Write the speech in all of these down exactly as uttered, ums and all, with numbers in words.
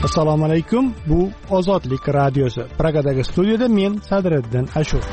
Assalomu alaykum. Bu Ozodlik radiosi. Pragadagi studiyada men Sadriddin Ashur.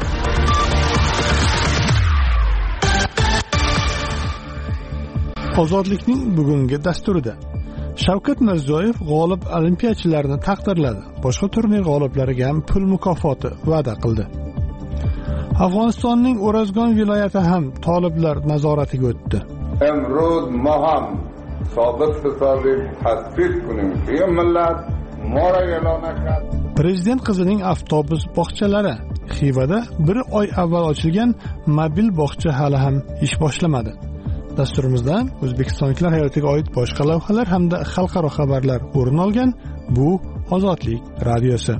Ozodlikning bugungi dasturida Shavkat Mirziyoyev g'olib olimpiyachilarni taqdirladi. Boshqa turnir g'oliblariga ham pul mukofoti va'da qildi. Afg'onistonning O'razgon viloyati ham toliblar nazoratiga o'tdi. Amroz ma ham sobit hisobi tasdiq qiling ki millat moragalona qad. Prezident qizining avtobus bog'chalari Xivada bir oy avval ochilgan mobil bog'cha hali ham ish boshlamadi. Dasturimizdan o'zbekistonliklar hayotiga oid boshqa lavhalar hamda xalqaro xabarlar o'rin olgan. Bu Ozodlik radiosi.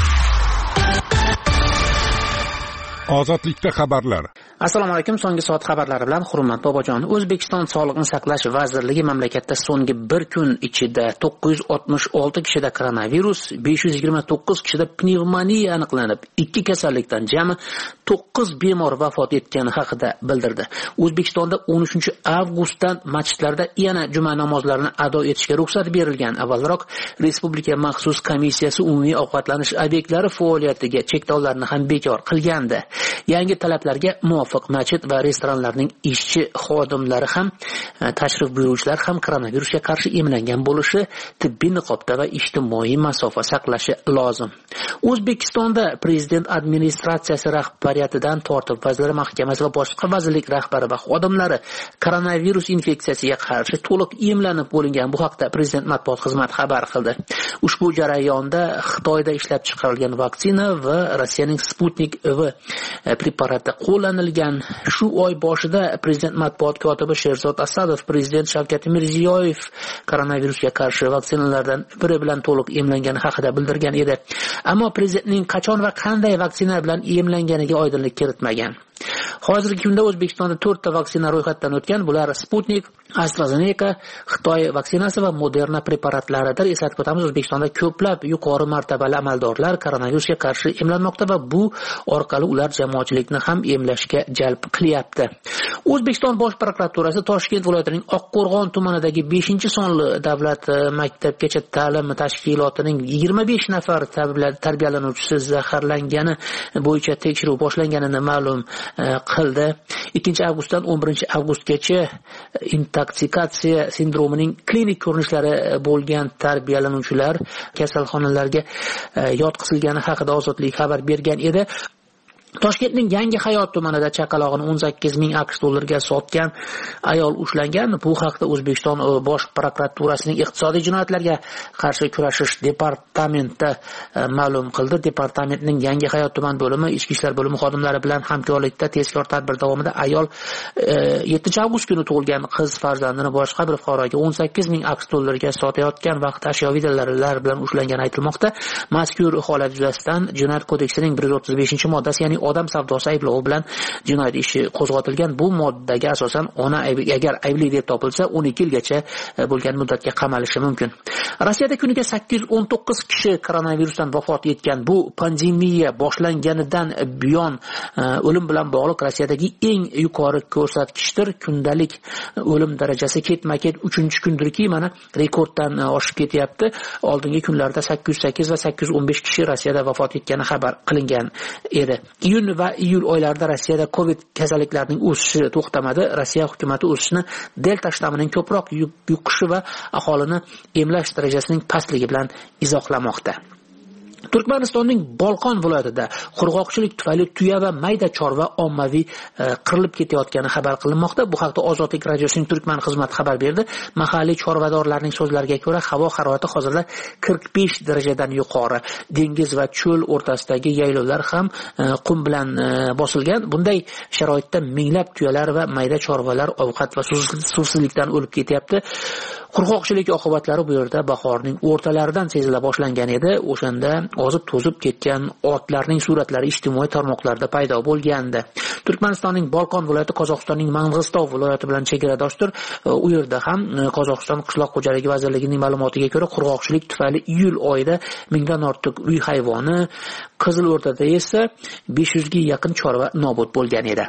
Ozodlikda xabarlar. Assalomu alaykum. So'nggi soat xabarlari bilan Hurmat Bobojon. O'zbekiston Sog'liqni saqlash vazirligi mamlakatda so'nggi bir kun ichida to'qqiz yuz oltmish olti kishida koronavirus, besh yuz yigirma to'qqiz kishida pnevmoniya aniqlanib, ikki kasallikdan jami to'qqiz bemor vafot etgani haqida bildirdi. O'zbekistonda o'n uchinchi avgustdan masjidlarda yana juma namozlarini ado etishga ruxsat berilgan. Avvalroq Respublika maxsus komissiyasi umumiy ovqatlanish obyektlari faoliyatiga cheklovlarni ham bekor qilgandi. Yangi talablarga muvofiq masjid va restoranlarning ishchi xodimlari ham, tashrif buyuruvchilar ham koronavirusga qarshi emlangan bo'lishi, tibbiy niqobda va ijtimoiy masofa saqlashi lozim. O'zbekistonda prezident administratsiyasi rahbariyatidan tortib Vazirlar Mahkamasi va boshqa vazirlik rahbari va xodimlari koronavirus infeksiyasiga qarshi to'liq emlanib bo'lingan. Bu haqda prezident matbuot xizmati xabar qildi. Ushbu jarayonda Xitoyda ishlab chiqarilgan vaksina va Rossiyaning Sputnik V preparati qo'llanilgan. Shu oy boshida prezident matbuot kotibi Sherzod Asadov prezident Shavkat Mirziyoyev koronavirusga qarshi vaksinalardan biri bilan to'liq emlangani haqida bildirgan edi. Ammo prezidentning qachon va qanday vaksina bilan emlanganiga oydinlik kiritmagan. Hozirgi kunda O'zbekistonda to'rtta vaksina ro'yxatdan o'tgan. Bular Sputnik, AstraZeneca, Xitoy vaksinasi va Moderna preparatlaridir. Eslatib o'tamiz, O'zbekistonda ko'plab yuqori martabali amaldorlar koronavirusga qarshi emlanmoqda va bu orqali ular jamoatchilikni ham emlashga jalb qilyapti. O'zbekiston Bosh prokuraturasi Toshkent viloyatining Oqqo'rg'on tumanidagi beshinchi sonli davlat maktabgacha ta'lim tashkilotining yigirma besh nafar tarbiyalanuvchisi zaharlangani bo'yicha tekshiruv boshlanganini ma'lum qildi. ikkinchi avgustdan o'n birinchi avgustgacha intoksikatsiya sindromining klinik ko'rinishlari bo'lgan tarbiyalanuvchilar kasalxonalarga yotqizilgani haqida Ozodlik xabar bergan edi. Toshkentning Yangi Hayot tumanida chaqalog'ini o'n sakkiz ming aqsh dollariga sotgan ayol ushlangan. Bu haqda O'zbekiston Bosh prokuraturasining iqtisodiy jinoyatlarga qarshi kurashish departamenti ma'lum qildi. Departamentning Yangi Hayot tuman bo'limi ichki ishlar bo'limi xodimlari bilan hamkorlikda tezkor tadbir davomida ayol yettinchi avgust kuni tug'ilgan qiz farzandini boshqa bir fuqaroga o'n sakkiz ming aqsh dollariga sotayotgan vaqtda ashyoviy dalillar bilan ushlangani aytilmoqda. Mazkur holat yuzasidan Jinoyat kodeksining bir yuz o'ttiz beshinchi moddasi, ya'ni odam savdosi ayblovi bilan jinoyat ishi qo'zg'atilgan. Bu moddaga asosan ona agar aybli deb topilsa o'n ikki yilgacha bo'lgan muddatga qamalishi mumkin. Rossiyada kuniga sakkiz yuz o'n to'qqiz kishi koronavirusdan vafot etgan. Bu pandemiya boshlanganidan buyon o'lim bilan bog'liq Rossiyadagi eng yuqori ko'rsatkichdir. Kundalik o'lim darajasi ketma-ket uchinchi kundirki, mana rekorddan oshib ketyapti. Oldingi kunlarda sakkiz yuz sakkiz va sakkiz yuz o'n besh kishi Rossiyada vafot etgani xabar qilingan edi. Iyun va iyul oylarida Rossiyada Covid kasalliklarining o'sishi to'xtamadi. Rossiya hukumatı o'sishni delta shtammining ko'proq yuqishi va aholini emlash darajasining pastligi bilan izohlamoqda. Turkmanistonning Bolqon viloyatida qurg'oqchilik tufayli tuya va mayda chorva ommaviy qirilib ketayotgani xabar qilinmoqda. Bu haqda Ozodlik radiosining Turkman xizmati xabar berdi. Mahalliy chorvadorlarning so'zlariga ko'ra, havo harorati hozirda qirq besh darajadan yuqori. Dengiz va cho'l o'rtasidagi yaylovlar ham qum bilan bosilgan. Bunday sharoitda minglab tuyalar va mayda chorvalar ovqat va suvsizlikdan o'lib ketyapti. Qurg'oqchilik oqibatlari bu yerda bahorning o'rtalaridan sezila boshlangan edi. O'shanda ozib to'zib ketgan otlarning suratlari ijtimoiy tarmoqlarda paydo bo'lgandi. Turkmanistonning Bolqon viloyati Qozog'istonning Mang'istov viloyati bilan chegaradoshdir. U yerda ham Qozog'iston qishloq xo'jaligi vazirligining ma'lumotiga ko'ra, qurg'oqchilik tufayli iyul oyida mingdan ortiq uy hayvoni, Qizil O'rtada esa besh yuzga yaqin chorva nobud bo'lgan edi.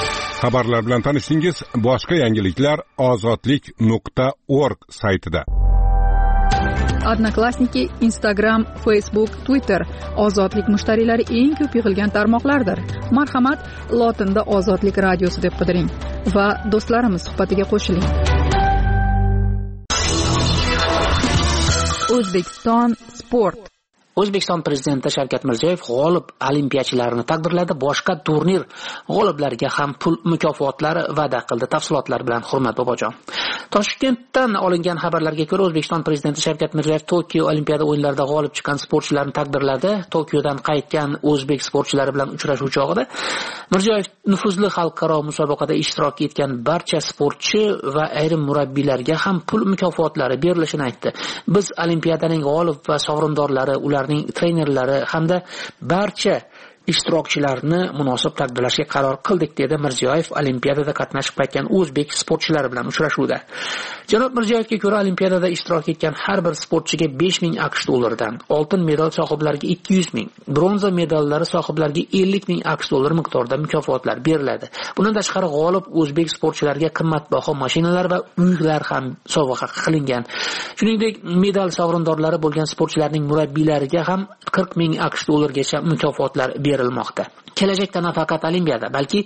Xabarlar bilan tanishdingiz. Boshqa yangiliklar ozodlik nuqta org saytida. Odnoklassniki, Instagram, Facebook, Twitter ozodlik mushtariylari eng ko'p yig'ilgan tarmoqlardir. Marhamat, lotinda Ozodlik radiosi deb qidiring va do'stlarimiz suhbatiga qo'shiling. O'zbekiston sport. O'zbekiston prezidenti Shavkat Mirziyoyev g'olib olimpiyachilarni taqdirladi. Boshqa turnir g'oliblariga ham pul mukofotlari va'da qildi. Tafsilotlar bilan Hurmat Bobojon. Toshkentdan olingan xabarlarga ko'ra, O'zbekiston prezidenti Shavkat Mirziyoyev Tokio Olimpiada o'yinlarida g'olib chiqqan sportchilarni taqdirladi. Tokiodan qaytgan o'zbek sportchilari bilan uchrashuv chog'ida Mirziyoyev nufuzli xalqaro musobaqada ishtirok etgan barcha sportchi va ayrim murabbiylarga ham pul mukofotlari berilishini aytdi. Biz olimpiadaning g'olib va sovrindorlari, ular trenerlari hamda barcha ishtirokchilarni munosib taqdirlashga qaror qildik, dedi Mirziyoyev olimpiadada qatnashib qaytgan o'zbek sportchilari bilan uchrashuvda. Janob Mirziyoyevga ko'ra, olimpiadada ishtirok etgan har bir sportchiga besh ming aqsh dollaridan, oltin medal sohiblariga ikki yuz ming, bronza medallari sohiblariga ellik ming aqsh dollari miqdorida mukofotlar beriladi. Bundan tashqari g'olib o'zbek sportchilarga qimmatbaho mashinalar va uylar ham sovg'a qilingan. Shuningdek, medal sovrindorlari bo'lgan sportchilarning murabbiylariga ham qirq ming aqsh dollargacha mukofotlar berilmoqda. Kelajakda nafaqat olimpiada, balki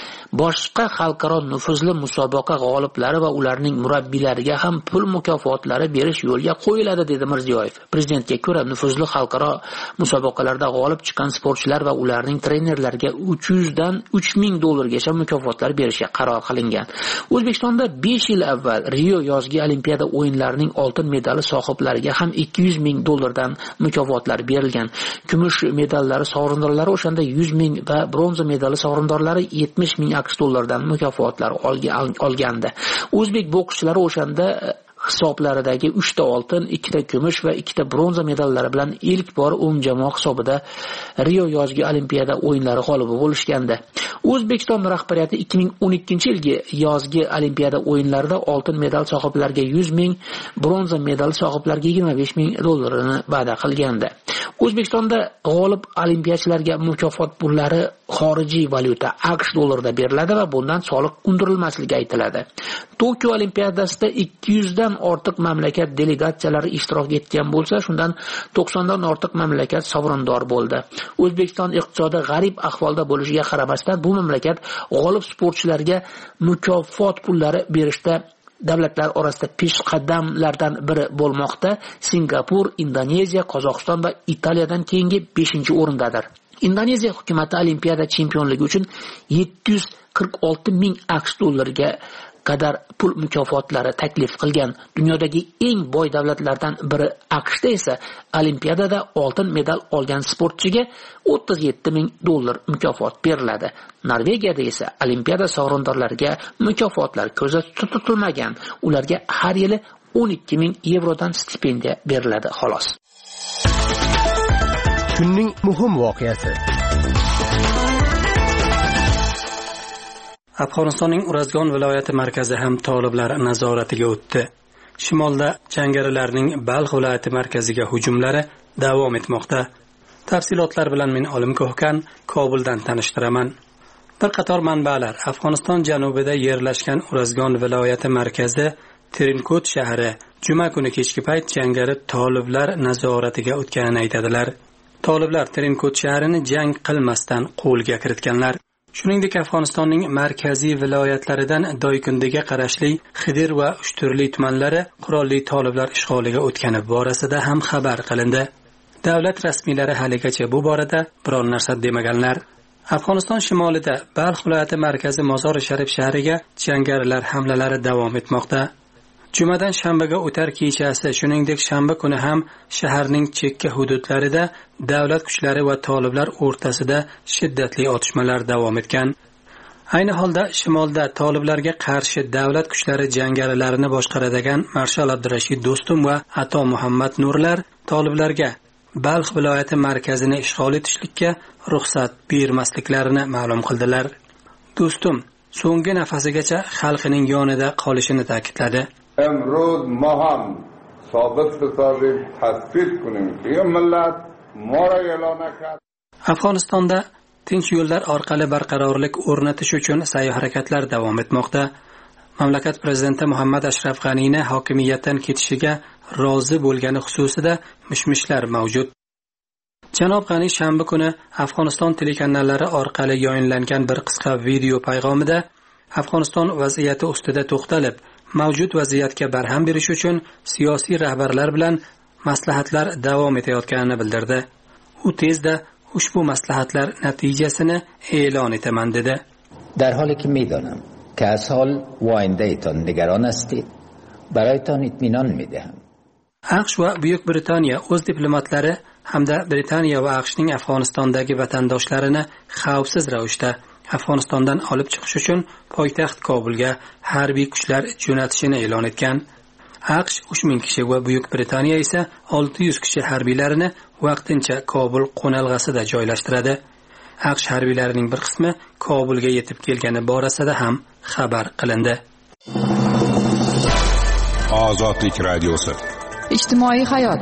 boshqa xalqaro nufuzli musobaqa g'oliblari va ularning murabbiylariga ham pul mukofotlari berish yo'lga qo'yiladi, dedi Mirziyoyev. Prezidentga ko'ra, nufuzli xalqaro musobaqalarda g'olib chiqqan sportchilar va ularning trenerlariga uch yuz dan uch ming dollargacha mukofotlar berishga qaror qilingan. O'zbekistonda besh yil avval Rio yozgi olimpiada o'yinlarining oltin medali sohiblariga ham ikki yuz ming dollardan mukofotlar berilgan. Kumush medallari sovrindorlari o'shanda yuz ming va bronza medali sovrindorlari yetmish ming aqsh dollaridan mukofotlar olgandi. O'zbek bokschilari o'shanda hisoblaridagi uchta oltin, ikkita kumush va ikkita bronza medallari bilan ilk bor umumjamoa hisobida Rio yozgi olimpiada o'yinlari g'olibi bo'lishgandi. O'zbekiston rahbariyati ikki ming o'n ikkinchi yilgi yozgi olimpiada o'yinlarida oltin medal sohiblariga yuz ming, bronza medal sohiblariga yigirma besh ming dollarini va'da qilgandi. O'zbekistonda g'olib olimpiyachilarga mukofot pullari xorijiy valyuta aqsh dollarida beriladi va bundan soliq undirilmasligi aytiladi. Tokio olimpiadasida ikki yuz dan ortiq mamlakat delegatsiyalari ishtirok etgan bo'lsa, shundan to'qson dan ortiq mamlakat sovrindor bo'ldi. O'zbekiston iqtisodi g'arib ahvolda bo'lishiga qaramasdan, bu mamlakat g'olib sportchilarga mukofot pullari berishda davlatlar orasida peshqadamlardan biri bo'lmoqda. Singapur, Indoneziya, Qozog'iston va Italiyadan keyingi beshinchi o'rindadir. Indoneziya hukumati olimpiada chempionligi uchun yetti yuz qirq olti ming aqsh dollariga qadar pul mukofotlari taklif qilgan. Dunyodagi eng boy davlatlardan biri aqshda esa olimpiadada oltin medal olgan sportchiga o'ttiz yetti ming dollar mukofot beriladi. Norvegiyada esa olimpiada sovrindorlariga mukofotlar ko'zda tutilmagan. Ularga har yili o'n ikki ming yevrodan stipendiya beriladi xolos. Kunning muhim voqeasi. Afg'onistonning Urazgon viloyati markazi ham toliblar nazoratiga o'tdi. Shimolda jangarilarning Balx viloyati markaziga hujumlari davom etmoqda. Tafsilotlar bilan men Olim Ko'hkan Kobuldan tanishtiraman. Bir qator manbalar Afg'oniston janubida yerlashgan Urazgon viloyati markazi Trinkot shahri juma kuni kechki payt jangari toliblar nazoratiga o'tganini aytadilar. Toliblar Trinkot shahrini jang qilmasdan qo'lga kiritganlar. Shuningdek, Afg'onistonning markaziy viloyatlaridan Doykundiga qarashli Xidir va Ushturli tumanlari qurolli toliblar ishg'oliga o'tgani borasida ham xabar qilindi. Davlat rasmiylari haligacha bu borada biror narsa demaganlar. Afg'oniston shimolida Balx viloyati markazi Mozori Sharif shahriga jangarilar hamlalari davom etmoqda. Jumadan shanbaga o'tar kechasi, shuningdek shanba kuni ham shaharning chekka hududlarida davlat kuchlari va toliblar o'rtasida shiddatli otishmalar davom etgan. Ayni holda shimolda toliblarga qarshi davlat kuchlari jangarilarini boshqaradigan Marshal Abdurashid Do'stum va Ato Muhammad Nurlar toliblarga Balx viloyati markazini ishg'ol etishlikka ruxsat bermasliklarini ma'lum qildilar. Do'stum so'nggi nafasigacha xalqining yonida qolishini ta'kidladi. امروز ما هم ثابت بسازیم تثبیت کنیم که این ملت ما را اعلان کرد. Afg'onistonda tinch yo'llar orqali barqarorlik o'rnatish uchun sa'y harakatlar davom etmoqda. Mamlakat prezidenti Muhammad Ashraf G'aniyni hokimiyatdan ketishiga rozi bo'lgani xususida mishmishlar mavjud. Janob G'ani shanba kuni Afg'oniston telekanallari orqali yayinlangan bir qisqa video payg'amida Afg'oniston vaziyati ustida to'xtalib, mavjud vaziyatga barham berish uchun siyosiy rahbarlar bilan maslahatlar davom etayotganini bildirdi. U tezda ushbu maslahatlar natijasini e'lon etaman dedi. در حالی که میدانم که از حال و آینده‌تان نگران هستید برایتان اطمینان میدهم. AQSh va Buyuk Britaniya o'z diplomatlari hamda Britaniya va AQShning Afg'onistondagi vatandoshlarini xavfsiz ravishda Afg'onistondan olib chiqish uchun poytaxt Kobulga harbiy kuchlar jo'natishini e'lon etgan. AQSh uch ming kishi va Buyuk Britaniya esa olti yuz kishi harbiylarini vaqtincha Kobul qo'nalg'asida joylashtiradi. AQSh harbiylarining bir qismi Kobulga yetib kelgani borasida ham xabar qilindi. Ozodlik radiosi. Ijtimoiy hayot.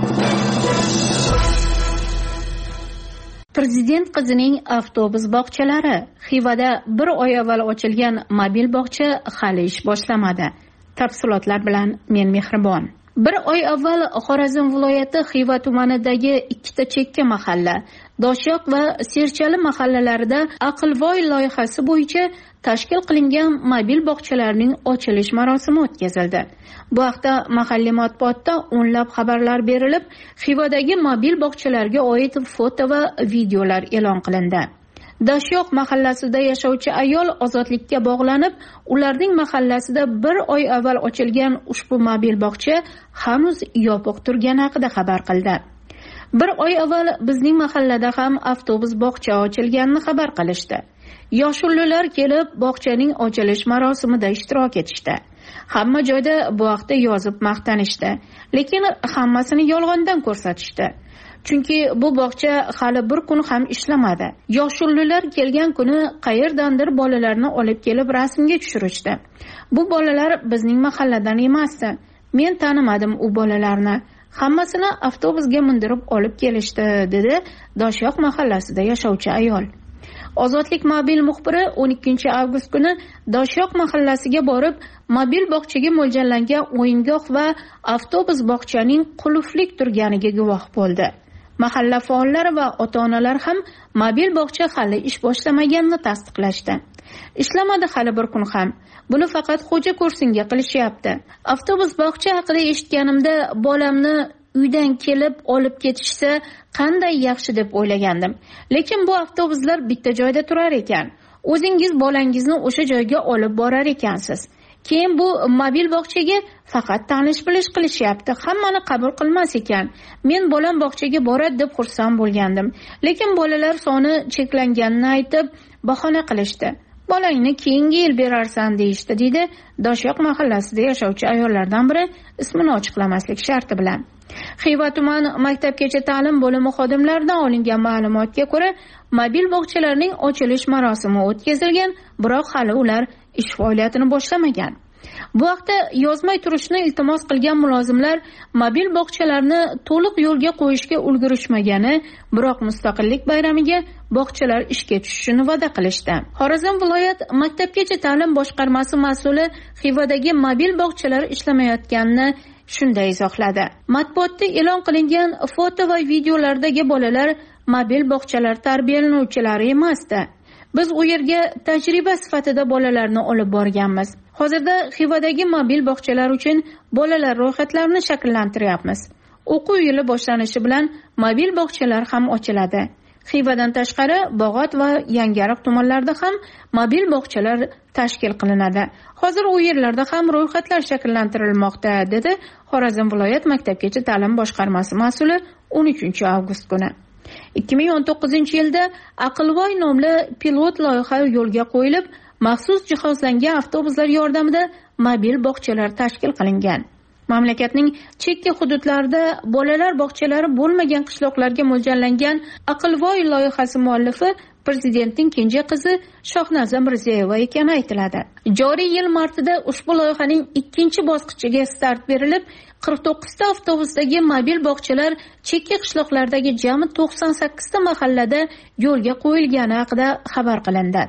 Prezident qizining avtobus bog'chalari. Xivada bir oy avval ochilgan mobil bog'cha hali ish boshlamadi. Tafsilotlar bilan men Mehribon. Bir oy avval Xorazm viloyati Xiva tumanidagi ikkita chekka mahalla, Doshyoq va Serchali mahallalarida Aqlvoy loyihasi bo'yicha tashkil qilingan mobil bog'chalarning ochilish marosimi o'tkazildi. Bu haqda mahalliy matbuotda o'nlab xabarlar berilib, Xivadagi mobil bog'chalarga oid foto va videolar e'lon qilindi. Doshyoq mahallasida yashovchi ayol ozodlikka bog'lanib, ularning mahallasida bir oy avval ochilgan ushbu mobil bog'cha hanuz yopiq turgani haqida xabar qildi. Bir oy avval bizning mahallada ham avtobus bog'cha ochilganini xabar qilishdi. Yoshullilar kelib bog'chaning ochilish marosimida ishtirok etishdi. Hamma joyda bu haqda yozib maqtanishdi, lekin hammasini yolg'ondan ko'rsatishdi. Chunki bu bog'cha hali bir kun ham ishlamadi. Yoshullilar kelgan kuni qayerdandir bolalarni olib kelib rasmga tushirishdi. Bu bolalar bizning mahalladan emasdi. Men tanimadim u bolalarni. Hammasini avtobusga mindirib olib kelishdi, dedi Doshyoq mahallasida yashovchi ayol. Ozodlik mobil muxbiri o'n ikkinchi avgust kuni Doshyoq mahallasiga borib, mobil bog'chaga mo'ljallangan o'yingoh va avtobus bog'chaning qulflik turganiga guvoh bo'ldi. Mahalla faollari va ota-onalar ham mobil bog'cha hali ish boshlamaganini tasdiqlashdi. Ishlamadi hali bir kun ham. Buni faqat xo'ja ko'rsinga qilishyapti. Avtobus bog'cha haqida eshitganimda bolamni uydan kelib olib ketishsa qanday yaxshi deb o'ylagandim. Lekin bu avtobuslar bitta joyda turar ekan. O'zingiz bolangizni o'sha joyga olib borar ekansiz. Keyin bu mobil bog'chaga faqat tanish-bilish qilishyapti. Hammani qabul qilmas ekan. Men bolam bog'chaga boradi deb xursand bo'lgandim. Lekin bolalar soni cheklanganini aytib, bahona qilishdi. Bolangni keyingi yil berarsan deyishdi, deydi Doshyoq mahallasida yashovchi ayollardan biri ismini ochiqlamaslik sharti bilan. Xiva tuman maktabgacha ta'lim bo'limi xodimlaridan olingan ma'lumotga ko'ra, mobil bog'chalarning ochilish marosimi o'tkazilgan, biroq hali ular ish faoliyatini boshlamagan. Bu haqda yozmay turishni iltimos qilgan mulozimlar mobil bog'chalarni to'liq yo'lga qo'yishga ulgurishmagani, biroq mustaqillik bayramiga bog'chalar ishga tushishini va'da qilishdi. Xorazm viloyat maktabgacha ta'lim boshqarmasi mas'uli Xivadagi mobil bog'chalar ishlamayotganini shunday izohladi. Matbuotda e'lon qilingan foto va videolardagi bolalar mobil bog'chalar tarbiyalanuvchilari emasdi. Biz u yerga tajriba sifatida bolalarni olib borganmiz. Hozirda Xivadagi mobil bog'chalar uchun bolalar ro'yxatlarini shakllantiryapmiz. O'quv yili boshlanishi bilan mobil bog'chalar ham ochiladi. Xivadan tashqari Bog'ot va Yangiariq tumanlarida ham mobil bog'chalar tashkil qilinadi. Hozir u yerlarda ham ro'yxatlar shakllantirilmoqda, dedi Xorazm viloyat maktabgacha ta'lim boshqarmasi mas'uli o'n uchinchi avgust kuni. ikki ming o'n to'qqizinchi yilda Aqlvoy nomli pilot loyiha yo'lga qo'yilib, maxsus jihozlangan avtobuslar yordamida mobil bog'chalar tashkil qilingan. Mamlakatning chekka hududlarida bolalar bog'chalari bo'lmagan qishloqlarga mo'ljallangan Aqlvoy loyihasi muallifi prezidentning kenja qizi Shohnazam Mirzayeva ekani aytiladi. Joriy yil martida ushbu loyihaning ikkinchi bosqichiga start berilib, qirq to'qqizta avtobusdagi mobil bog'chalar chekka qishloqlardagi jami to'qson sakkizta mahallada yo'lga qo'yilgani haqida xabar qilindi.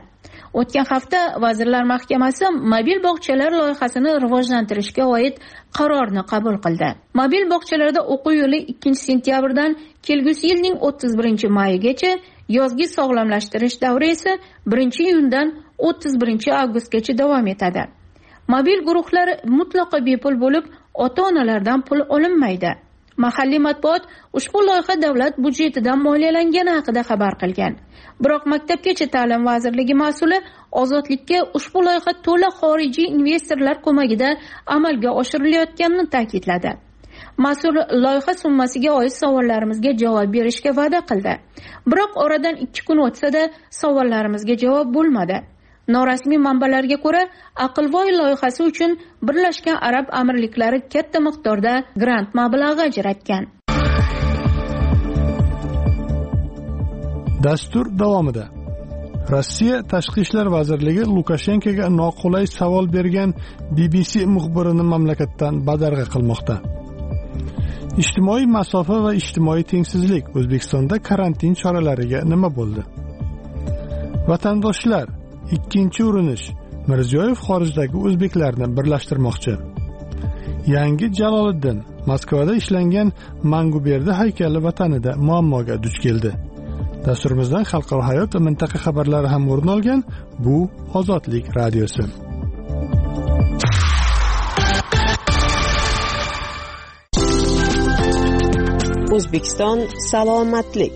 O'tgan hafta Vazirlar Mahkamasi mobil bog'chalar loyihasini rivojlantirishga oid qarorni qabul qildi. Mobil bog'chalarda o'quv yili ikkinchi sentyabrdan kelgusi yilning o'ttiz birinchi mayigacha, yozgi sog'lomlashtirish davri esa birinchi iyundan o'ttiz birinchi avgustgacha davom etadi. Mobil guruhlar mutlaqo bepul bo'lib, ota-onalardan pul olinmaydi. Mahalliy matbuot ushbu loyiha davlat budjetidan moliyalangani haqida xabar qilgan. Biroq Maktabgacha ta'lim vazirligi mas'uli Ozodlikka ushbu loyiha to'la xorijiy investorlar ko'magida amalga oshirilayotganini ta'kidladi. Mas'ul loyiha summasiga oid savollarimizga javob berishga va'da qildi. Biroq oradan ikki kun o'tsa-da savollarimizga javob bo'lmadi. Norasmiy manbalarga ko'ra, Aqlvoy loyihasi uchun Birlashgan Arab Amirliklari katta miqdorda grant mablag'i ajratgan. Dastur davomida Rossiya Tashqi ishlar vazirligi Lukashenkoga noqulay savol bergan B B C muxbirini mamlakatdan badarg'a qilmoqda. Ijtimoiy masofa va ijtimoiy tengsizlik O'zbekistonda karantin choralariga nima bo'ldi? Vatandoshlar, ikkinchi urinish. Mirziyoyev xorijdagi o'zbeklarni birlashtirmoqchi. Yangi Jaloliddin Moskvada ishlangan Manguberdi haykali vatanida muammoga duch keldi. Dasturimizdan xalqaro hayot va mintaqa xabarlari ham o'rin olgan. Bu Ozodlik radiosi. O'zbekiston salomatlik.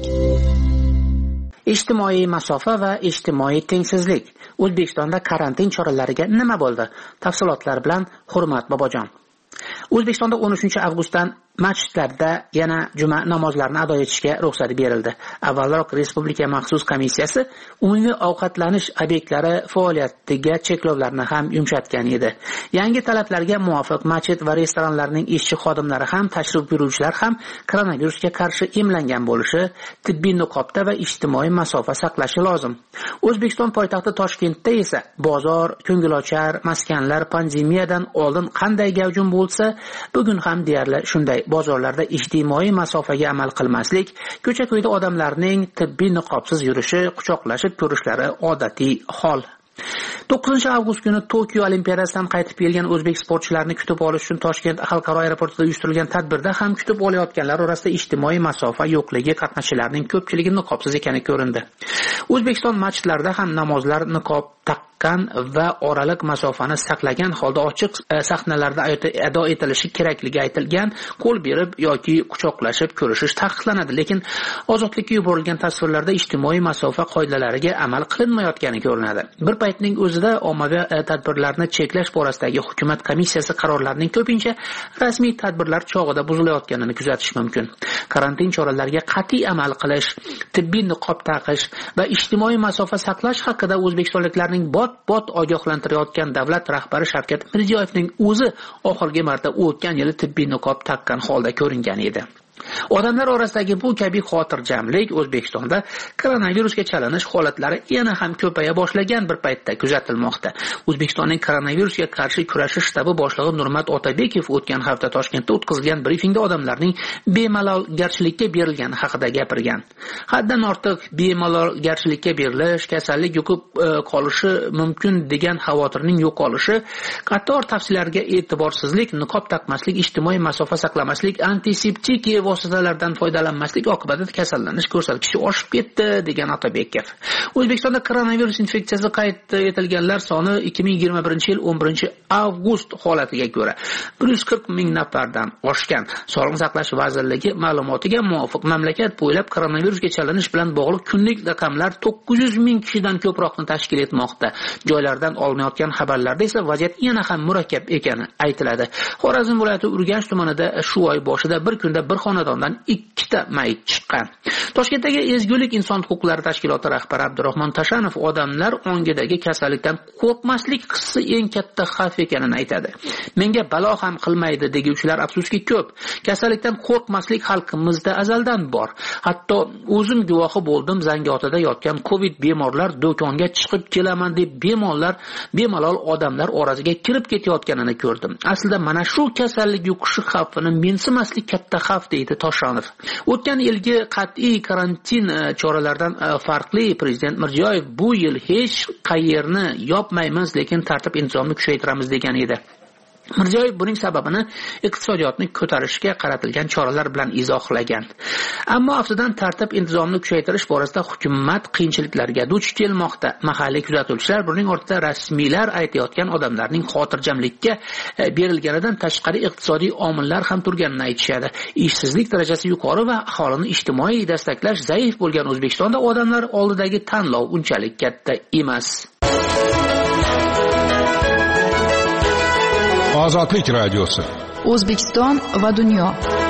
Ijtimoiy masofa va ijtimoiy tengsizlik. O'zbekistonda karantin choralariga nima bo'ldi? Tafsilotlar bilan Hurmat Bobojon. O'zbekistonda o'n uchinchi avgustdan masjidlarda yana juma namozlarini ado etishga ruxsat berildi. Avvalroq Respublika maxsus komissiyasi umumiy ovqatlanish obyektlari faoliyatiga cheklovlarni ham yumshatgan edi. Yangi talablarga muvofiq masjid va restoranlarning ishchi xodimlari ham, tashrif buyuruvchilar ham koronavirusga qarshi emlangan bo'lishi, tibbiy niqobda va ijtimoiy masofa saqlashi lozim. O'zbekiston poytaxti Toshkentda esa bozor, ko'ngilochar maskanlar pandemiyadan oldin qanday gavjum bo'lsa, bugun ham deyarli shunday. Bozorlarda ijtimoiy masofaga amal qilmaslik, ko'cha-ko'yda odamlarning tibbiy niqobsiz yurishi, quchoqlashib ko'rishlari odatiy hol. to'qqizinchi avgust kuni Tokio Olimpiadasidan qaytib kelgan o'zbek sportchilarini kutib olish uchun Toshkent xalqaro aeroportida uyushtirilgan tadbirda ham kutib olayotganlar orasida ijtimoiy masofa yo'qligi, qatnashchilarning ko'pchiligi niqobsiz ekani ko'rindi. O'zbekiston masjidlarida ham namozlar niqob taqqan va oraliq masofani saqlagan holda ochiq sahnalarda ado etilishi kerakligi aytilgan, qo'l berib yoki quchoqlashib ko'rishish taqiqlanadi, lekin ozodlikka yuborilgan tasvirlarda ijtimoiy masofa qoidalariga amal qilinmayotgani ko'rinadi. Bir paytning o'zida ommaviy tadbirlarni cheklash borasidagi hukumat komissiyasi qarorlarining ko'pincha rasmiy tadbirlar chog'ida buzilayotganini kuzatish mumkin. Karantin choralariga qat'iy amal qilish, tibbiy niqob taqish va ijtimoiy masofa saqlash haqida o'zbekistonliklarning bot-bot ogohlantirayotgan davlat rahbari Shavkat Mirziyoyevning o'zi oxirgi marta o'tgan yili tibbiy niqob taqqan holda ko'ringan edi. Odamlar orasidagi bu kabi xotirjamlik O'zbekistonda koronavirusga chalinish holatlari yana ham ko'paya boshlagan bir paytda kuzatilmoqda. O'zbekistonning koronavirusga qarshi kurashish shtabi boshlig'i Nurmat Otabekov o'tgan hafta Toshkentda o'tkazilgan brifingda odamlarning bemalolgarchilikka berilgani haqida gapirgan. Haddan ortiq bemalolgarchilikka berilish, kasallik yuqib qolishi mumkin degan xavotirning yo'qolishi, qator tavsiyalarga e'tiborsizlik, niqob taqmaslik, ijtimoiy masofa saqlamaslik, antiseptik vositalardan foydalanmaslik oqibatida kasallanish ko'rsatkichi oshib ketdi degan Otabekov. O'zbekistonda koronavirus infeksiyasi qayd etilganlar soni ikki ming yigirma birinchi yil o'n birinchi avgust holatiga ko'ra bir yuz qirq ming nafardan oshgan. Sog'liqni saqlash vazirligi ma'lumotiga muvofiq mamlakat bo'ylab koronavirusga chalinish bilan bog'liq kunlik raqamlar to'qqiz yuz ming kishidan ko'proqni tashkil etmoqda. Joylardan olinayotgan xabarlarda esa vaziyat yana ham murakkab ekani aytiladi. Xorazm viloyati Urganch tumanida shu oy boshida bir kunda bir xonadondan ikkita mayit chiqqan. Toshkentdagi Ezgulik inson huquqlari tashkiloti rahbari Abdurahmon Tashanov odamlar ongidagi kasallikdan qo'rqmaslik hissi eng katta xavf ekanini aytadi. Menga balo ham qilmaydi deguvchilar afsuski ko'p. Kasallikdan qo'rqmaslik xalqimizda azaldan bor. Hatto o'zim guvohi bo'ldim, Zangiotada yotgan Covid bemorlar do'konga chiqib kelaman deb bemorlar, bemalol odamlar orasiga kirib ketayotganini ko'rdim. Aslida mana shu kasallik yuqishi xavfini mensimaslik katta xavf deydi deydi Toshxonov. O'tgan yilgi qat'iy karantin choralaridan farqli Prezident Mirziyoyev bu yil hech qayerni yopmaymiz, lekin tartib intizomni kuchaytiramiz degan edi. Mirziyoyev buning sababini iqtisodiyotni ko'tarishga qaratilgan choralar bilan izohlagan. Ammo aftidan tartib intizomni kuchaytirish borasida hukumat qiyinchiliklarga duch kelmoqda. Mahalliy kuzatuvchilar buning ortida rasmiylar aytayotgan odamlarning xotirjamlikka berilganidan tashqari iqtisodiy omillar ham turganini aytishadi. Ishsizlik darajasi yuqori va aholini ijtimoiy destaklash zaif bo'lgan O'zbekistonda odamlar oldidagi tanlov unchalik katta emas. Ozodlik radiosi. O'zbekiston va dunyo.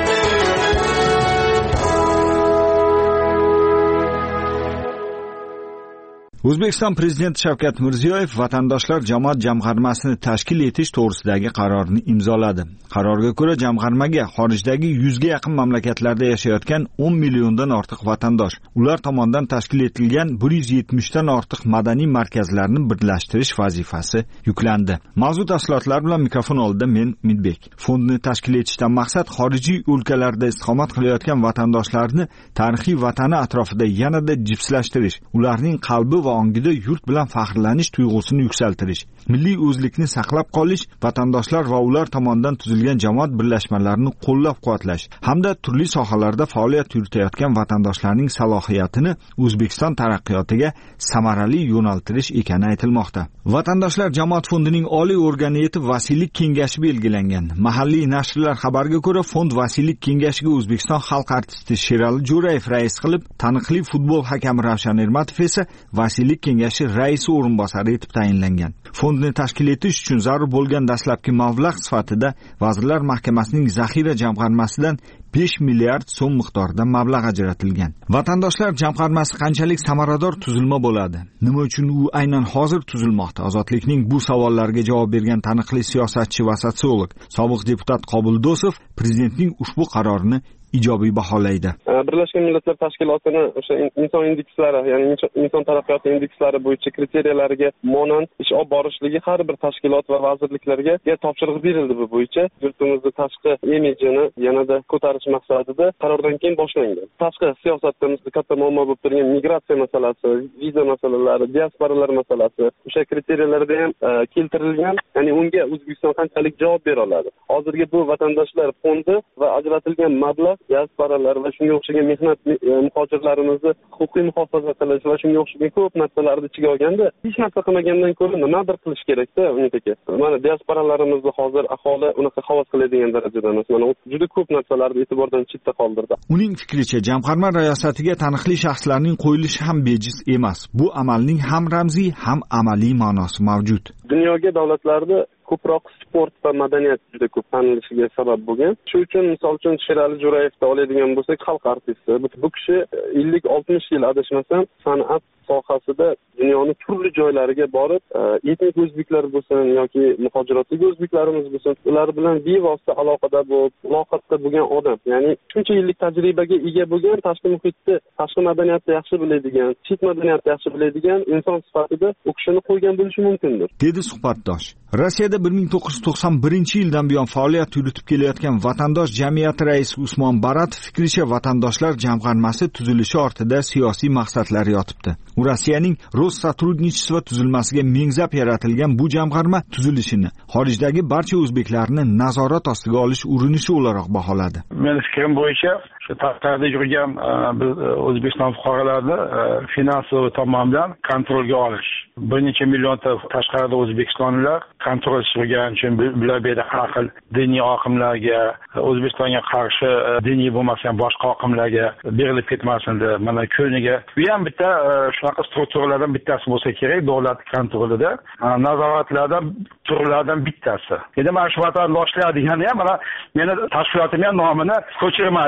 O'zbekiston Prezidenti Shavkat Mirziyoyev vatandoshlar jamoat jamg'armasini tashkil etish to'g'risidagi qarorni imzoladi. Qarorga ko'ra jamg'armaga xorijdagi yuzga yaqin mamlakatlarda yashayotgan o'n milliondan ortiq vatandosh, ular tomonidan tashkil etilgan bir yuz yetmishdan ortiq madaniy markazlarni birlashtirish vazifasi yuklandi. Mavzu tafsilotlar bilan mikrofon oldida men Midbek. Fondni tashkil etishdan maqsad xorijiy o'lkalarda istiqomat qilayotgan vatandoshlarni tarixiy vatani atrofida yanada jipslashtirish, ularning qalbi va ongida yurt bilan faxrlanish tuyg'usini yuksaltirish, milliy o'zlikni saqlab qolish, vatandoshlar va ular tomonidan tuzilgan jamoat birlashmalarini qo'llab-quvvatlash hamda turli sohalarda faoliyat yuritayotgan vatandoshlarning salohiyatini O'zbekiston taraqqiyotiga samarali yo'naltirish ekani aytilmoqda. Vatandoshlar jamoat fondining oliy organi etib vasiylik kengashi belgilangan. Mahalliy nashrlar xabarga ko'ra, fond vasiylik kengashiga O'zbekiston xalq artisti Sherali Jo'rayev rais qilib, taniqli futbol hakami Ravshan Ermatov esa vasiylik kengashi raisi o'rinbosari etib tayinlangan. Fondni tashkil etish uchun zarur bo'lgan dastlabki mablag' sifatida Vazirlar Mahkamasining zaxira jamg'armasidan besh milliard so'm miqdorida mablag' ajratilgan. Vatandoshlar jamg'armasi qanchalik samarador tuzilma bo'ladi? Nima uchun u aynan hozir tuzilmoqda? Ozodlikning bu savollarga javob bergan taniqli siyosatchi va sotsiolog, sobiq deputat Qobul Do'sov prezidentning ushbu qarorini ijobiy baholaydi. Birlashgan Millatlar Tashkilotini o'sha inson indekslari, ya'ni inson taraqqiyoti indekslari bo'yicha kriteriyalarga monand ish olib borishligi har bir tashkilot va vazirliklarga topshiriq berildi. Bu bo'yicha yurtimizni tashqi imijini yanada ko'tarish maqsadida qarordan keyin boshlangan. Tashqi siyosatda katta muammo bo'lib turgan migratsiya masalasi, viza masalalari, diasporalar masalasi o'sha kriteriyalarda ham keltirilgan. Ya'ni unga O'zbekiston qanchalik javob bera oladi? Hozirgi bu vatandoshlar fondi va ajratilgan mablag' diasporalar va shunga o'xshagan mehnat muhojirlarimizni huquqiy muhofaza qilish va shunga o'xshagan ko'p narsalarni ichiga olganda, hech narsa qilmagandan ko'ra nimadir qilish kerak-da unitaka. Mana diasporalarimizni hozir aholi unaqa havas qiladigan darajada emas. Mana juda ko'p narsalarni e'tibordan chetda qoldirdi. Uning fikricha, jamg'arma riyosatiga taniqli shaxslarning qo'yilishi ham bejiz emas. Bu amalning ham ramziy, ham amaliy ma'nosi mavjud. Dunyoga davlatlarda ko'proq sport va madaniyat juda ko'p tanilishiga sabab bo'lgan. Shu uchun misol uchun Sherali Jo'rayevni oladigan bo'lsak, xalq artisti. Bu kishi ellik oltmish yil adashmasam san'at sohasida dunyoning turli joylariga borib, etnik o'zbeklar bo'lsin yoki muhojirotlik o'zbeklarimiz bo'lsin, ular bilan bevosita aloqada bo'lib, muloqotda bo'lgan odam. Ya'ni shuncha yillik tajribaga ega bo'lgan, tashqi muhitni, tashqi madaniyatni yaxshi biladigan, chet madaniyatni yaxshi biladigan inson sifatida u kishini qo'ygan bo'lishi mumkindir, dedi suhbatdosh. Rossiyada bir ming to'qqiz yuz to'qson birinchi yildan buyon faoliyat yuritib kelayotgan vatandosh jamiyati raisi Usmon Baratov fikricha, vatandoshlar jamg'armasi tuzilishi ortida siyosiy maqsadlar yotibdi. U Rossiyaning Rossatrugnичество tuzilmasiga mengzab yaratilgan bu jamg'arma tuzilishini xorijdagi barcha o'zbeklarni nazorat ostiga olish urinishi o'laroq baholadi. Men fikrim bo'yicha shu tashqarida yurgan biz O'zbekiston fuqarolarini finansiy tomondan kontrolga olish. Bir necha millionta tashqarida o'zbekistonliklar kontrol surgan uchun bular berdi har xil diniy oqimlarga, O'zbekistonga qarshi diniy bo'lmagan boshqa oqimlarga berilib ketmasin deb, mana ko'niga bu ham bitta shunaqa strukturalardan bittasi bo'lsa kerak, davlat kontrolida nazoratlardan turlardan bittasi. Endi mana shu vatandoshlar degani ham mana meni tashkilotim ham nomini ko'chirmadi.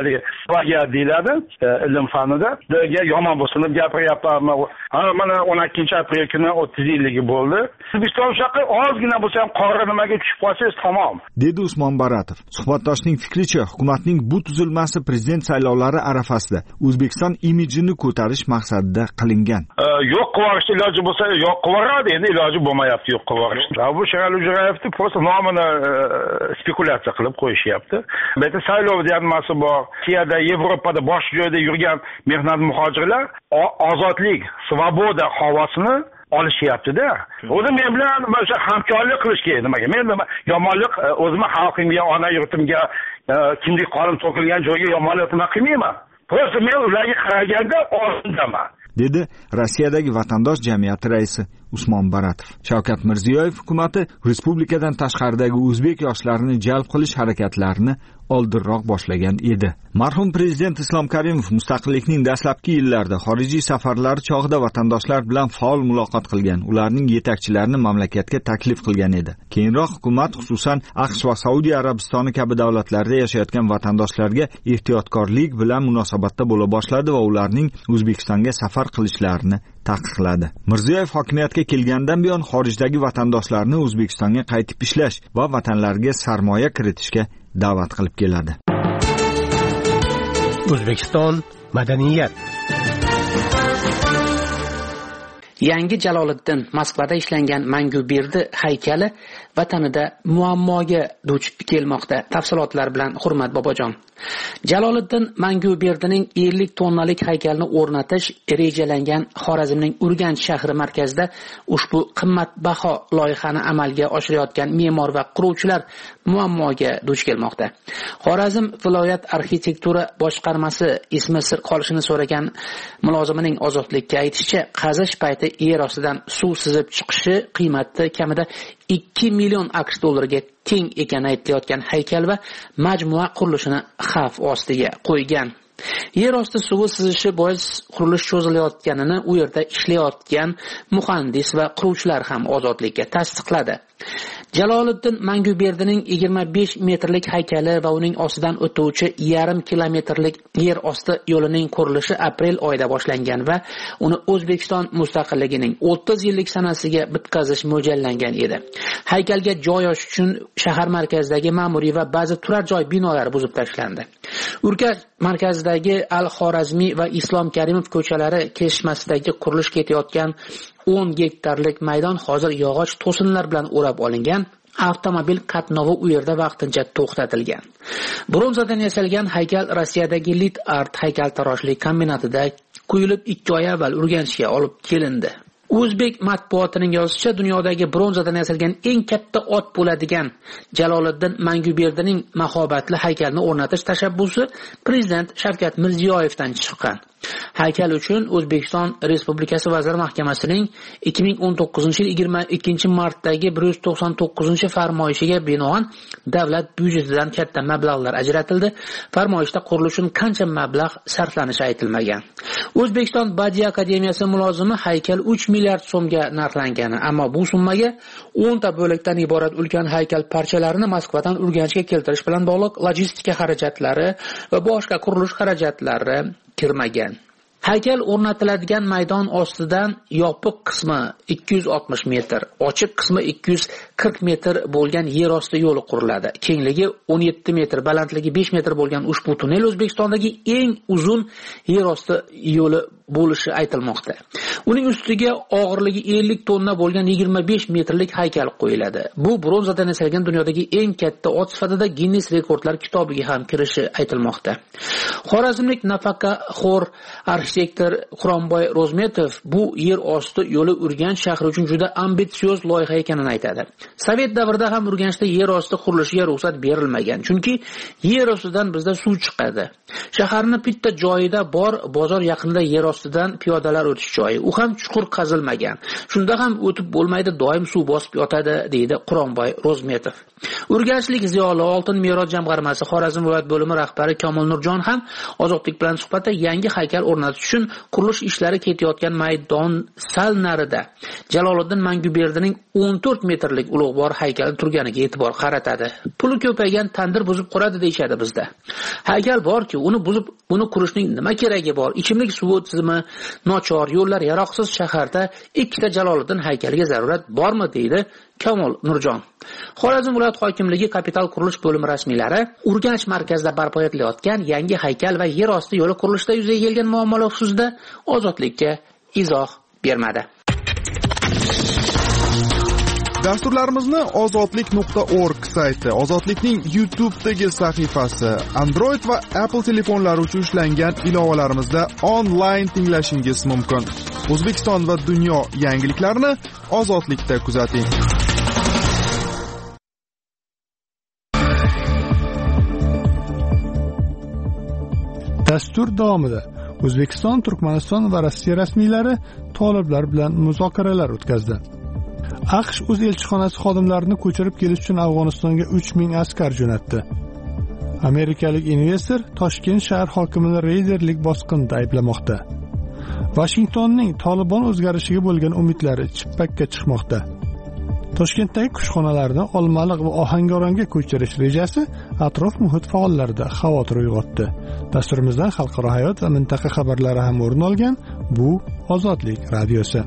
plagiat deyiladi ilm fanida. Sizlarga yomon bo'lsinib gapiryapmanmi? Ha, mana o'n ikkinchi aprel kuni o'ttiz yilligi bo'ldi. O'zbekiston shaqi ozgina bo'lsa ham qora nimaga tushib qolsangiz tamom, dedi Usmon Baratov. Suhbatdoshning fikricha, hukumatning bu tuzilmasi prezident saylovlari arafasida O'zbekiston imijini ko'tarish maqsadida qilingan. Yo'q qilishni iloji bo'lsa yo'q qilaveradi, endi iloji bo'lmayapti yo'q qilish. Bu Sherali Jo'rayevni просто nomini spekulyatsiya qilib qo'yishyapti. Bu yerda saylov deganmasi bor. Rossiyada, Yevropada bosh joyda yurgan mehnat muhojirlar ozodlik, svoboda havosini olishyapti-da. O'zi men bilan o'sha hamkorlik qilish kerak nimaga? Men yomonlik o'zimni xalqimga, ona yurtimga, kimlik qorin to'kilgan joyga yomonlik nima qilmayman. Просто men ularga qaraganda oldindaman, dedi Rossiyadagi vatandosh jamiyati raisi Usmon Baratov. Shavkat Mirziyoyev hukumatı respublikadan tashqaridagi o'zbek yoshlarini jalb qilish harakatlarini oldinroq boshlagan edi. Marhum prezident Islom Karimov mustaqillikning dastlabki yillarida xorijiy safarlari chog'ida vatandoshlar bilan faol muloqot qilgan, ularning yetakchilarini mamlakatga taklif qilgan edi. Keyinroq hukumat xususan AQSh va Saudiya Arabistoni kabi davlatlarda yashayotgan vatandoshlarga ehtiyotkorlik bilan munosabatda bo'la boshladi va ularning O'zbekistonga safar qilishlarini taqiqladi. Mirziyoyev hokimiyatga kelgandan buyon xorijdagi vatandoshlarni O'zbekistonga qaytib ishlash va vatanlariga sarmoya kiritishga da'vat qilib keladi. O'zbekiston madaniyat. Yangi Jaloliddin Moskvada ishlangan Manguberdi haykali vatanida muammoga duch kelmoqda. Tafsilotlar bilan Hurmat Bobojon. Jaloliddin Manguberdining ellik tonnalik haykalini o'rnatish rejalangan Xorazmning Urganch shahri markazida ushbu qimmatbaho loyihani amalga oshirayotgan me'mor va quruvchilar muammoga duch kelmoqda. Xorazm viloyat arxitektura boshqarmasi ismi sir qolishini so'ragan mulozimining Ozodlikka aytishicha, qazish payti yer ostidan suv sizib chiqishi qiymati kamida ikki million AQSh dollariga teng ekani aytilayotgan haykal va majmua qurilishini xavf ostiga qo'ygan. Yer osti suvi sizishi bois qurilish cho'zilayotganini u yerda ishlayotgan muhandis va quruvchilar ham Ozodlikka tasdiqladi. Jaloliddin Manguberdining yigirma besh metrlik haykali va uning ostidan o'tuvchi yarim kilometrlik yer osti yo'lining qurilishi aprel oyida boshlangan va uni O'zbekiston mustaqilligining o'ttiz yillik sanasiga bitkazish mo'ljallangan edi. Haykalga joy ochish uchun shahar markazidagi ma'muriy va ba'zi turar joy binolari buzib tashlandi. Urganch markazidagi Al-Xorazmiy va Islom Karimov ko'chalari kesishmasidagi qurilish ketayotgan o'n gektarlik maydon hozir yog'och to'sinlar bilan o'rab olingan. Avtomobil qatnovi u yerda vaqtincha to'xtatilgan. Bronzadan yasalgan haykal Rossiyadagi Lit Art haykaltaroshlik kombinatida quyilib ikki oy avval Urganchga olib kelindi. O'zbek matbuotining yozishicha, dunyodagi bronzadan yasalgan eng katta ot bo'ladigan Jaloliddin Manguberdining mahobatli haykalini o'rnatish tashabbusi prezident Shavkat Mirziyoyevdan chiqqan. Haykal uchun O'zbekiston Respublikasi Vazirlar Mahkamasining ikki ming o'n to'qqizinchi yil yigirma ikkinchi martdagi bir yuz to'qson to'qqizinchi farmoyishiga binoan davlat byudjetidan katta mablag'lar ajratildi. Farmoyishda qurilish uchun qancha mablag' sarflanishi aytilmagan. O'zbekiston Badiiy akademiyasi mulozimi haykal uch milliard so'mga narxlangani, ammo bu summaga o'n ta bo'lakdan iborat ulkan haykal parchalarini Moskvadan Urganchga keltirish bilan bog'liq logistika xarajatlari va boshqa qurilish xarajatlari kirmagan. Haykal o'rnatiladigan maydon ostidan yopiq qismi ikki yuz oltmish metr, ochiq qismi ikki yuz qirq metr bo'lgan yer osti yo'li quriladi. Kengligi o'n yetti metr, balandligi besh metr bo'lgan ushbu tunnel O'zbekistondagi eng uzun yer osti yo'li bo'lishi aytilmoqda. Uning ustiga og'irligi ellik tonna bo'lgan yigirma besh metrlik haykal qo'yiladi. Bu bronzadan yasalgan dunyodagi eng katta ot sifatida Guinness rekordlar kitobiga ham kirishi aytilmoqda. Xorazmlik nafaqaxo'r arxitektor Quronboy Rozmetov bu yer osti yo'li Urganch shahri uchun juda ambitsioz loyiha ekanini aytadi. Sovet davrida ham Urganchda yer osti qurilishiga ruxsat berilmagan, chunki yer ostidan bizda suv chiqadi. Shaharning bitta joyida bor bozor yaqinida yer ostidan piyodalar o'tish joyi, u ham chuqur qazilmagan. Shunda ham o'tib bo'lmaydi, doim suv bosib yotadi, deydi Quronboy Rozmetov. Urganchlik ziyoli Oltin Merod jamg'armasi Xorazm viloyat bo'limi rahbari Komil Nurjon ham Ozodlik bilan suhbatda yangi haykal o'rnatish uchun qurilish ishlari ketayotgan maydon sal narida Jaloliddin Manguberdining o'n to'rt metrlik ulug'bor haykali turganiga e'tibor qaratadi. Puli ko'paygan tandir buzib quradi deyshadi bizda. Haykal borki, uni buzib, buni qurishning nima keragi bor? Ichimlik suvi tizimi nochor, yo'llar yaroqsiz shaharda ikkita Jaloliddin haykaliga zarurat bormi deydi Kamol Nurjon. Xorazm viloyat hokimligi kapital qurilish bo'limi rasmiylari Urganch markazida barpo etilayotgan yangi haykal va yer osti yo'li qurilishida yuzaga kelgan muammolar xususida Ozodlikka izoh bermadi. Dasturlarimizni ozodlik nuqta org sayti, Ozodlikning YouTube'dagi sahifasi, Android va Apple telefonlari uchun ishlangan ilovalarimizda onlayn tinglashingiz mumkin. O'zbekiston va dunyo yangiliklarini Ozodlikda kuzating. Dastur davomida O'zbekiston, Turkmaniston va Rossiya rasmiylari toliblar bilan muzokaralar o'tkazdi. AQSh o'z elchixonasi xodimlarini ko'chirib kelish uchun Afg'onistonga uch ming askar jo'natdi. Amerikalik investor Toshkent shahar hokimini reyderlik bosqinida ayblamoqda. Vashingtonning Tolibon o'zgarishiga bo'lgan umidlari chippakka chiqmoqda. Toshkentdagi kushxonalarni Olmaliq va Ohangaronga ko'chirish rejasi atrof muhit faollarida xavotir uyg'otdi. Dasturimizdan xalqaro hayot va mintaqa xabarlari ham o'rin olgan. Bu Ozodlik radiosi.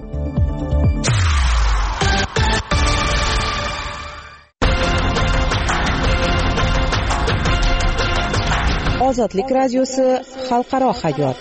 Ozodlik radiosi xalqaro hayot.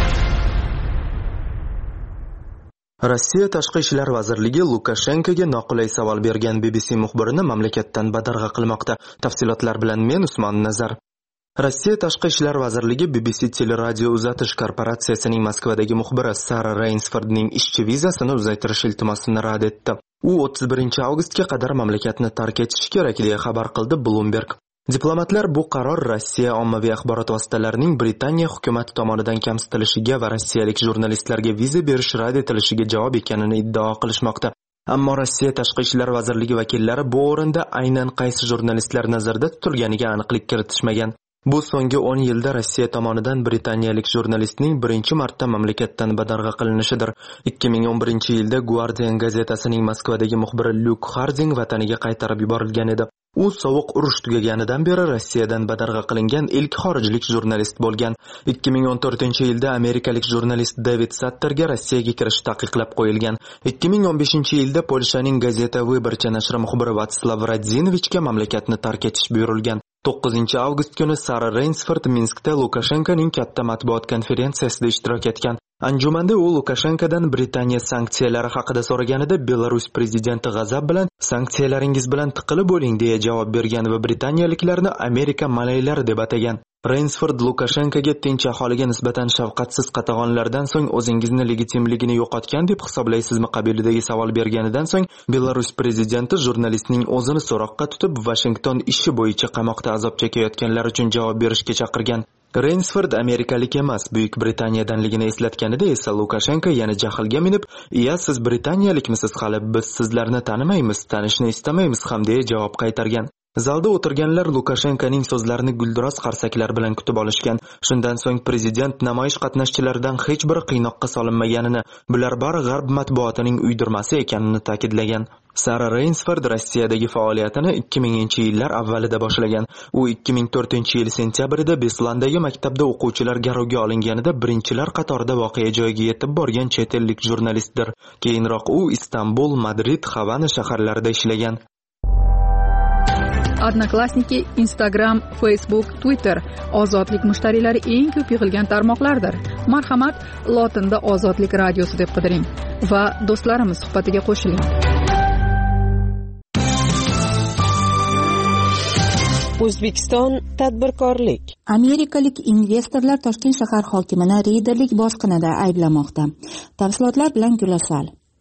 Rossiya Tashqi ishlar vazirligi Lukashenkoga noqulay savol bergan B B C muxbirini mamlakatdan badarg'a qilmoqda. Tafsilotlar bilan men Usmon Nazar. Rossiya Tashqi ishlar vazirligi B B C teleradio uzatish korporatsiyasining Moskvadagi muxbiri Sara Reynsfordning ishchi vizasini uzaytirish iltimosini rad etdi. U o'ttiz birinchi avgustga qadar mamlakatni tark etishi kerak deya xabar qildi Bloomberg. Diplomatlar bu qaror Rossiya ommaviy axborot vositalarining Britaniya hukumati tomonidan kamsitilishiga va rossiyalik jurnalistlarga viza berish rad etilishiga javob ekanini iddao qilishmoqda. Ammo Rossiya Tashqi ishlar vazirligi vakillari bu o'rinda aynan qaysi jurnalistlar nazarda tutilganiga aniqlik kiritishmagan. Bu so'nggi o'n yilda Rossiya tomonidan britaniyalik jurnalistning birinchi marta mamlakatdan badarg'a qilinishidir. ikki ming o'n birinchi yilda Guardian gazetasining Moskvadagi muxbiri Luke Harding vataniga qaytarib yuborilgan edi. U sovuq urush tugaganidan beri Rossiyadan badarg'a qilingan ilk xorijlik jurnalist bo'lgan. ikki ming o'n to'rtinchi yilda amerikalik jurnalist David Satterga Rossiyaga kirish taqiqlab qo'yilgan. ikki ming o'n beshinchi yilda Polshaning Gazeta Wyborcza nashri muxbiri Vatslav Radzinovichga mamlakatni tark etish buyurilgan. to'qqizinchi avgust kuni Sara Reynsford Minskda Lukashenkoning katta matbuot konferensiyasida ishtirok etgan. Anjumanda u Lukashenkodan Britaniya sanksiyalari haqida so'raganida Belarus prezidenti g'azab bilan "Sanksiyalaringiz bilan tiqilib bo'ling" deya javob bergan va britaniyaliklarni Amerika malaylari deb atagan. Reynsford Lukashenkoga tinch aholiga nisbatan shafqatsiz qatag'onlardan so'ng o'zingizni legitimligini yo'qotgan deb hisoblaysizmi qabilidagi savol berganidan so'ng Belarus prezidenti jurnalistning o'zini so'roqqa tutib Washington ishi bo'yicha qamoqda azob chekayotganlar uchun javob berishga chaqirgan. Reynsford amerikalik emas, Buyuk Britaniyadanligini eslatganida esa Lukashenko yana jahlga minib, "Iya, siz britaniyalikmisiz hali? Biz sizlarni tanimaymiz, tanishni istamaymiz" ham deya javob qaytargan. Zalda o'tirganlar Lukashenkoning so'zlarini gulduros qarsaklar bilan kutib olishgan. Shundan so'ng prezident namoyish qatnashchilaridan hech biri qiynoqqa solinmaganini, bular bari g'arb matbuotining uydirmasi ekanini ta'kidlagan. Sara Reynsford Rossiyadagi faoliyatini ikki minginchi yillar avvalida boshlagan. U ikki ming to'rtinchi yil sentyabrida Beslandagi maktabda o'quvchilar garovga olinganida birinchilar qatorida voqea joyiga yetib borgan chet ellik jurnalistdir. Keyinroq u Istanbul, Madrid, Havana shaharlarida ishlagan. Odnoklassniki, Instagram, Facebook, Twitter ozodlik mushtariylari eng ko'p yig'ilgan tarmoqlardir. Marhamat, lotinda Ozodlik radiosi deb qidiring va do'stlarimiz suhbatiga qo'shiling. O'zbekiston tadbirkorlik. Amerikalik investorlar Toshkent shahar hokimini reyderlik bosqinida ayblamoqda. Tafsilotlar bilan Gulasal.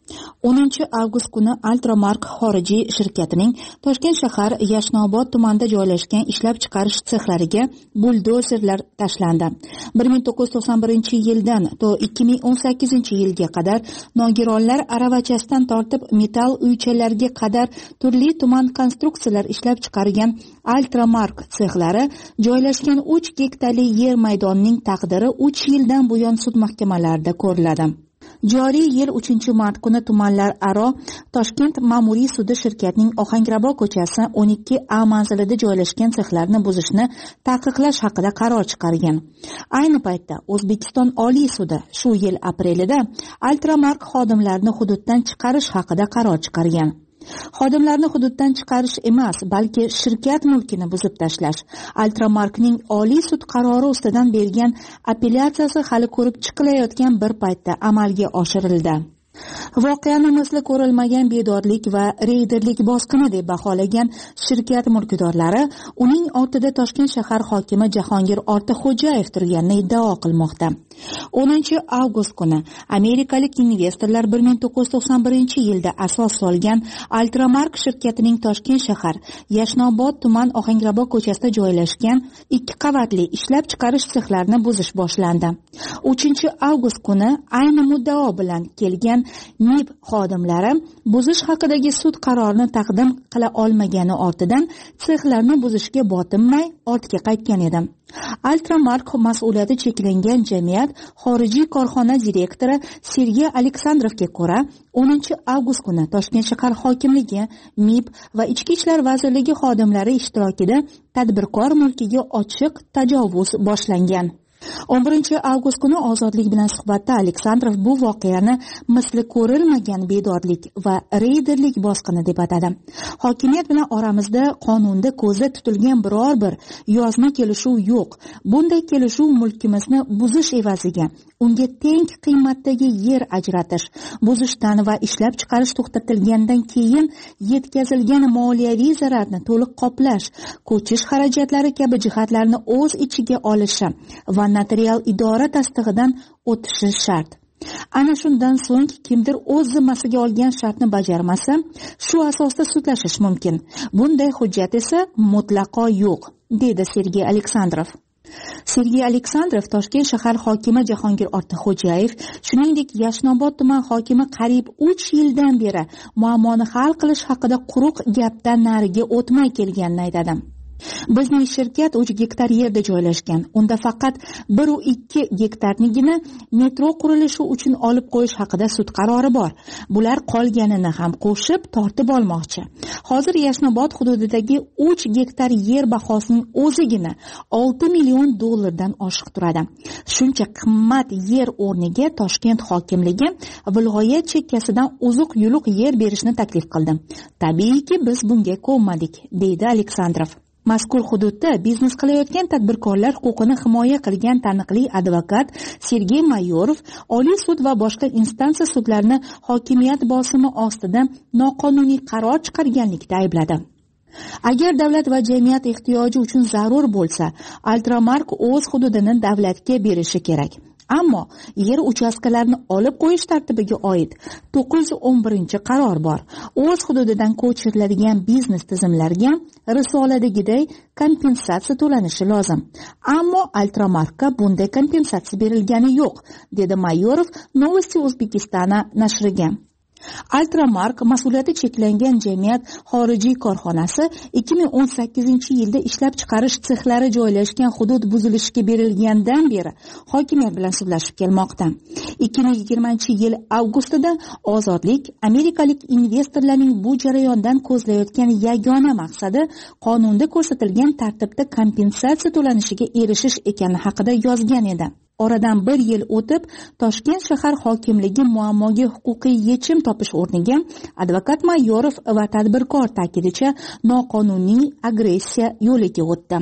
o'ninchi avgust kuni Altramark xorijiy shirkatining Toshkent shahar Yashnobod tumanida joylashgan ishlab chiqarish sexlariga buldozerlar tashlandi. bir ming to'qqiz yuz to'qson birinchi yildan to ikki ming o'n sakkizinchi yilga qadar nogironlar aravachasidan tortib metall uychalarga qadar turli tuman konstruksiyalar ishlab chiqargan Altramark sexlari joylashgan uch gektarli yer maydonining taqdiri uch yildan buyon sud mahkamalarida ko'riladi. Joriy yil uchinchi mart kuni tumanlar aro Toshkent ma'muriy sudi shirkatning Ohangrabo ko'chasi o'n ikki A manzilida joylashgan sexlarni buzishni taqiqlash haqida qaror chiqargan. Ayni paytda O'zbekiston Oliy sudi shu yil aprelida Altramark xodimlarini hududdan chiqarish haqida qaror chiqargan. Xodimlarni hududdan chiqarish emas, balki shirkat mulkini buzib tashlash Altramarkning Oliy sud qarori ustidan bergan apellyatsiyasi hali ko'rib chiqilayotgan bir paytda amalga oshirildi. Voqeani misli ko'rilmagan bedorlik va reyderlik bosqini deb baholagan shirkat mulkdorlari uning ortida Toshkent shahar hokimi Jahongir Ortiqxo'jayev turganini iddao qilmoqda. o'ninchi avgust kuni amerikalik investorlar bir ming to'qqiz yuz to'qson birinchi yilda asos solgan Altramark shirkatining Toshkent shahar Yashnobod tuman Ohangrabo ko'chasida joylashgan ikki qavatli ishlab chiqarish sexlarini buzish boshlandi. uchinchi avgust kuni ayni muddao bilan kelgan M I B xodimlari buzish haqidagi sud qarorini taqdim qila olmagani ortidan sexlarni buzishga botinmay ortga qaytgan edi. Altramark mas'uliyati cheklangan jamiyat xorijiy korxona direktori Sergey Aleksandrovga ko'ra o'ninchi avgust kuni Toshkent shahar hokimligi, M I B va Ichki ishlar vazirligi xodimlari ishtirokida tadbirkor mulkiga ochiq tajovuz boshlangan. o'n birinchi avgust kuni Ozodlik bilan suhbatda Aleksandrov bu voqeani misli ko'rilmagan bedorlik va reyderlik bosqini deb atadi. Hokimiyat bilan oramizda qonunda ko'zda tutilgan biror bir yozma kelishuv yo'q. Bunday kelishuv mulkimizni buzish evaziga unga teng qiymatdagi yer ajratish, buzishdan va ishlab chiqarish to'xtatilgandan keyin yetkazilgan moliyaviy zararni to'liq qoplash, ko'chish xarajatlari kabi jihatlarni o'z ichiga olishi va notarial idora tasdig'idan o'tishi shart. Ana shundan so'ng kimdir o'z zimmasiga olgan shartni bajarmasa, shu asosda sudlashish mumkin. Bunday hujjat esa mutlaqo yo'q, dedi Sergey Aleksandrov. Sergey Aleksandrov Toshkent shahar hokimi Jahongir Ortiqxo'jayev, shuningdek Yashnobod tuman hokimi qariyb uch yildan beri muammoni hal qilish haqida quruq gapdan nariga o'tmay kelganini aytadi. Bizning shirkat uch gektar yerda joylashgan. Unda faqat bir va ikki gektarnigina metro qurilishi uchun olib qo'yish haqida sud qarori bor. Bular qolganini ham qo'shib tortib olmoqchi. Hozir Yashnobod hududidagi uch gektar yer bahosining o'zigina olti million dollardan oshiq turadi. Shuncha qimmat yer o'rniga Toshkent hokimligi viloyat chekkasidan uzuq-yuluq yer berishni taklif qildi. Tabiiyki, biz bunga ko'nmadik, deydi Aleksandrov. Mazkur hududda biznes qilayotgan tadbirkorlar huquqini himoya qilgan taniqli advokat Sergey Mayorov Oliy sud va boshqa instansiya sudlarini hokimiyat bosimi ostida noqonuniy qaror chiqarganlikda aybladi. Agar davlat va jamiyat ehtiyoji uchun zarur bo'lsa, Altramark o'z hududini davlatga berishi kerak. Ammo yer uchastkalarini olib qo'yish tartibiga oid to'qqiz yuz o'n birinchi qaror bor. O'z hududidan ko'chiriladigan biznes tizimlarga risoladagiday kompensatsiya to'lanishi lozim. Ammo Altramarkka bunday kompensatsiya berilgani yo'q, dedi Mayorov Novosti O'zbekistona nashriga. Altramark mas'uliyati cheklangan jamiyat xorijiy korxonasi ikki ming o'n sakkizinchi yilda ishlab chiqarish sexlari joylashgan hudud buzilishiga berilgandan beri hokimiyat bilan sudlashib kelmoqda. ikki ming yigirmanchi yil avgustida Ozodlik amerikalik investorlarning bu jarayondan ko'zlayotgan yagona maqsadi qonunda ko'rsatilgan tartibda kompensatsiya to'lanishiga erishish ekani haqida yozgan edi. Oradan bir yil o'tib, Toshkent shahar hokimligi muammoga huquqiy yechim topish o'rniga advokat Mayorov va tadbirkor ta'kidicha noqonuniy agressiya yo'liga o'tdi.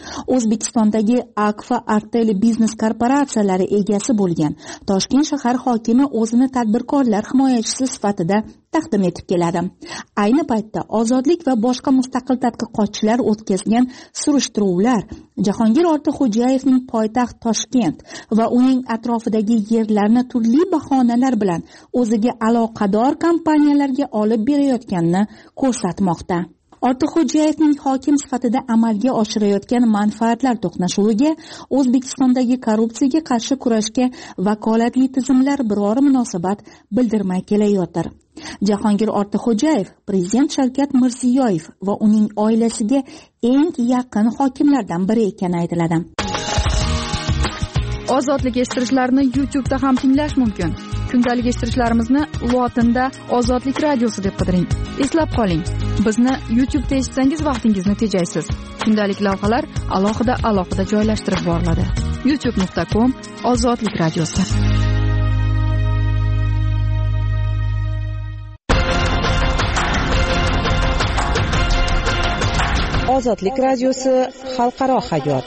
O'zbekistondagi Akfa Artel biznes korporatsiyalari egasi bo'lgan Toshkent shahar hokimi o'zini tadbirkorlar himoyachisi sifatida taqdim etib keladi. Ayni paytda Ozodlik va boshqa mustaqil tadqiqotchilar o'tkazgan surishtiruvlar Jahongir Ortiqxo'jayevning poytaxt Toshkent va uning atrofidagi yerlarni turli bahonalar bilan o'ziga aloqador kompaniyalarga olib berayotganini ko'rsatmoqda. Ortiqxo'jayevning hokim sifatida amalga oshirayotgan manfaatlar to'qnashuviga O'zbekistondagi korrupsiyaga qarshi kurashga vakolatli tizimlar biror munosabat bildirmay kelayotir. Jahongir Ortiqxo'jayev Prezident Shavkat Mirziyoyev va uning oilasiga eng yaqin hokimlardan biri ekani aytiladi. Ozodlik eshittirishlarni YouTube'da ham tinglash mumkin. Kundalik eshittirishlarimizni lotinda Ozodlik radiosi deb qidiring. Eslab qoling, bizni YouTube'da eshitsangiz vaqtingizni tejaysiz. Kundalik lavhalar alohida alohida joylashtirib boriladi. youtube nuqta com Ozodlik radiosi. Ozodlik radiosi xalqaro hayot.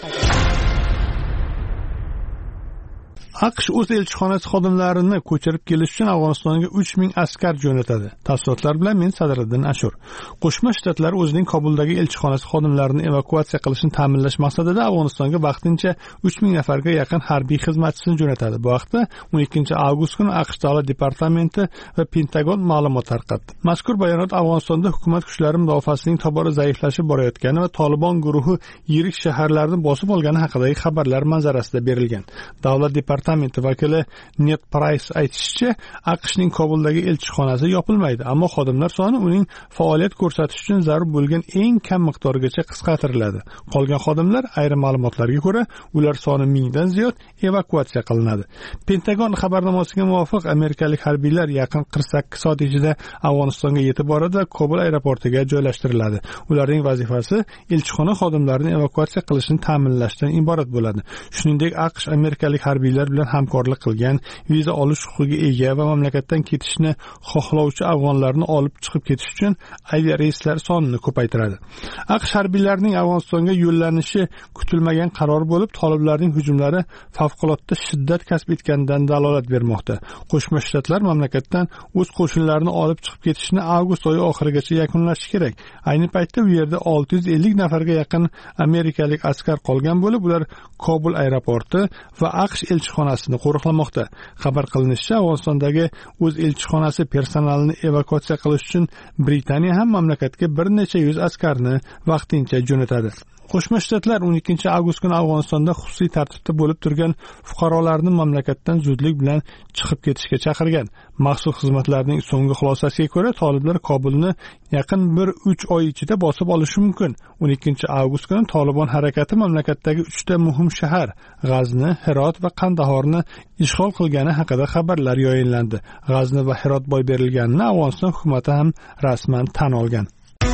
AQSh o'z elchixonasi xodimlarini ko'chirib kelish uchun Afg'onistonga uch ming askar jo'natadi. Tafsilotlar bilan men Sadriddin Ashur. Qo'shma Shtatlar o'zining Kobuldagi elchixonasi xodimlarini evakuatsiya qilishni ta'minlash maqsadida Afg'onistonga vaqtincha uch ming nafarga yaqin harbiy xizmatchisini jo'natadi. Bu haqda o'n ikkinchi avgust kuni AQSh Davlat departamenti va Pentagon ma'lumot tarqatdi. Mazkur bayonot Afg'onistonda hukumat kuchlari mudofaasining tobora zaiflashib borayotgani va Taliban guruhi yirik shaharlarni bosib olgani haqidagi xabarlar manzarasida berilgan. Davlat departamenti vakili Ned Price aytishicha, AQShning Kobuldagi elchixonasi yopilmaydi, ammo xodimlar soni uning faoliyat ko'rsatish uchun zarur bo'lgan eng kam miqdorgacha qisqartiriladi. Qolgan xodimlar ayrim ma'lumotlarga ko'ra, ular soni mingdan ziyod evakuatsiya qilinadi. Pentagon xabarnomasiga muvofiq, amerikalik harbiylar yaqin qirq sakkiz soat ichida Afg'onistonga yetib boradi va Kobul aeroportiga joylashtiriladi. Ularning vazifasi elchixona xodimlarini evakuatsiya qilishni ta'minlashdan iborat bo'ladi. Shuningdek, AQSh amerikalik harbiylar bilan hamkorlik qilgan, viza olish huquqiga ega va mamlakatdan ketishni xohlovchi afg'onlarni olib chiqib ketish uchun aviareyslar sonini ko'paytiradi. AQSh harbiylarining Afg'onistonga yo'llanishi kutilmagan qaror bo'lib, toliblarning hujumlari favqulodda shiddat kasb etganidan dalolat bermoqda. Qo'shma Shtatlar mamlakatdan o'z qo'shinlarini olib chiqib ketishni avgust oyi oxirigacha yakunlashi kerak. Ayni paytda u yerda olti yuz ellik nafarga yaqin amerikalik askar qolgan bo'lib, ular Kobul aeroporti va AQSh elchixonasini qo'riqlamoqda. Xabar qilinishicha, Afg'onistondagi o'z elchixonasi personalini evakuatsiya qilish uchun Britaniya ham mamlakatga bir necha yuz askarni vaqtincha jo'natadi. Qo'shma Shtatlar o'n ikkinchi avgust kuni Afg'onistonda xususiy tartibda bo'lib turgan fuqarolarni mamlakatdan zudlik bilan chiqib ketishga chaqirgan. Maxsus xizmatlarning so'nggi xulosasiga ko'ra, toliblar Kobulni yaqin bir uch oy ichida bosib olishi mumkin. o'n ikkinchi avgust kuni Taliban harakati mamlakatdagi uchta muhim shahar, G'azni, Hirot va Qandahorni ishg'ol qilgani haqida xabarlar yoyinlandi. G'azni va Hirot boy berilganini Afg'oniston hukumati ham rasman tan olgan.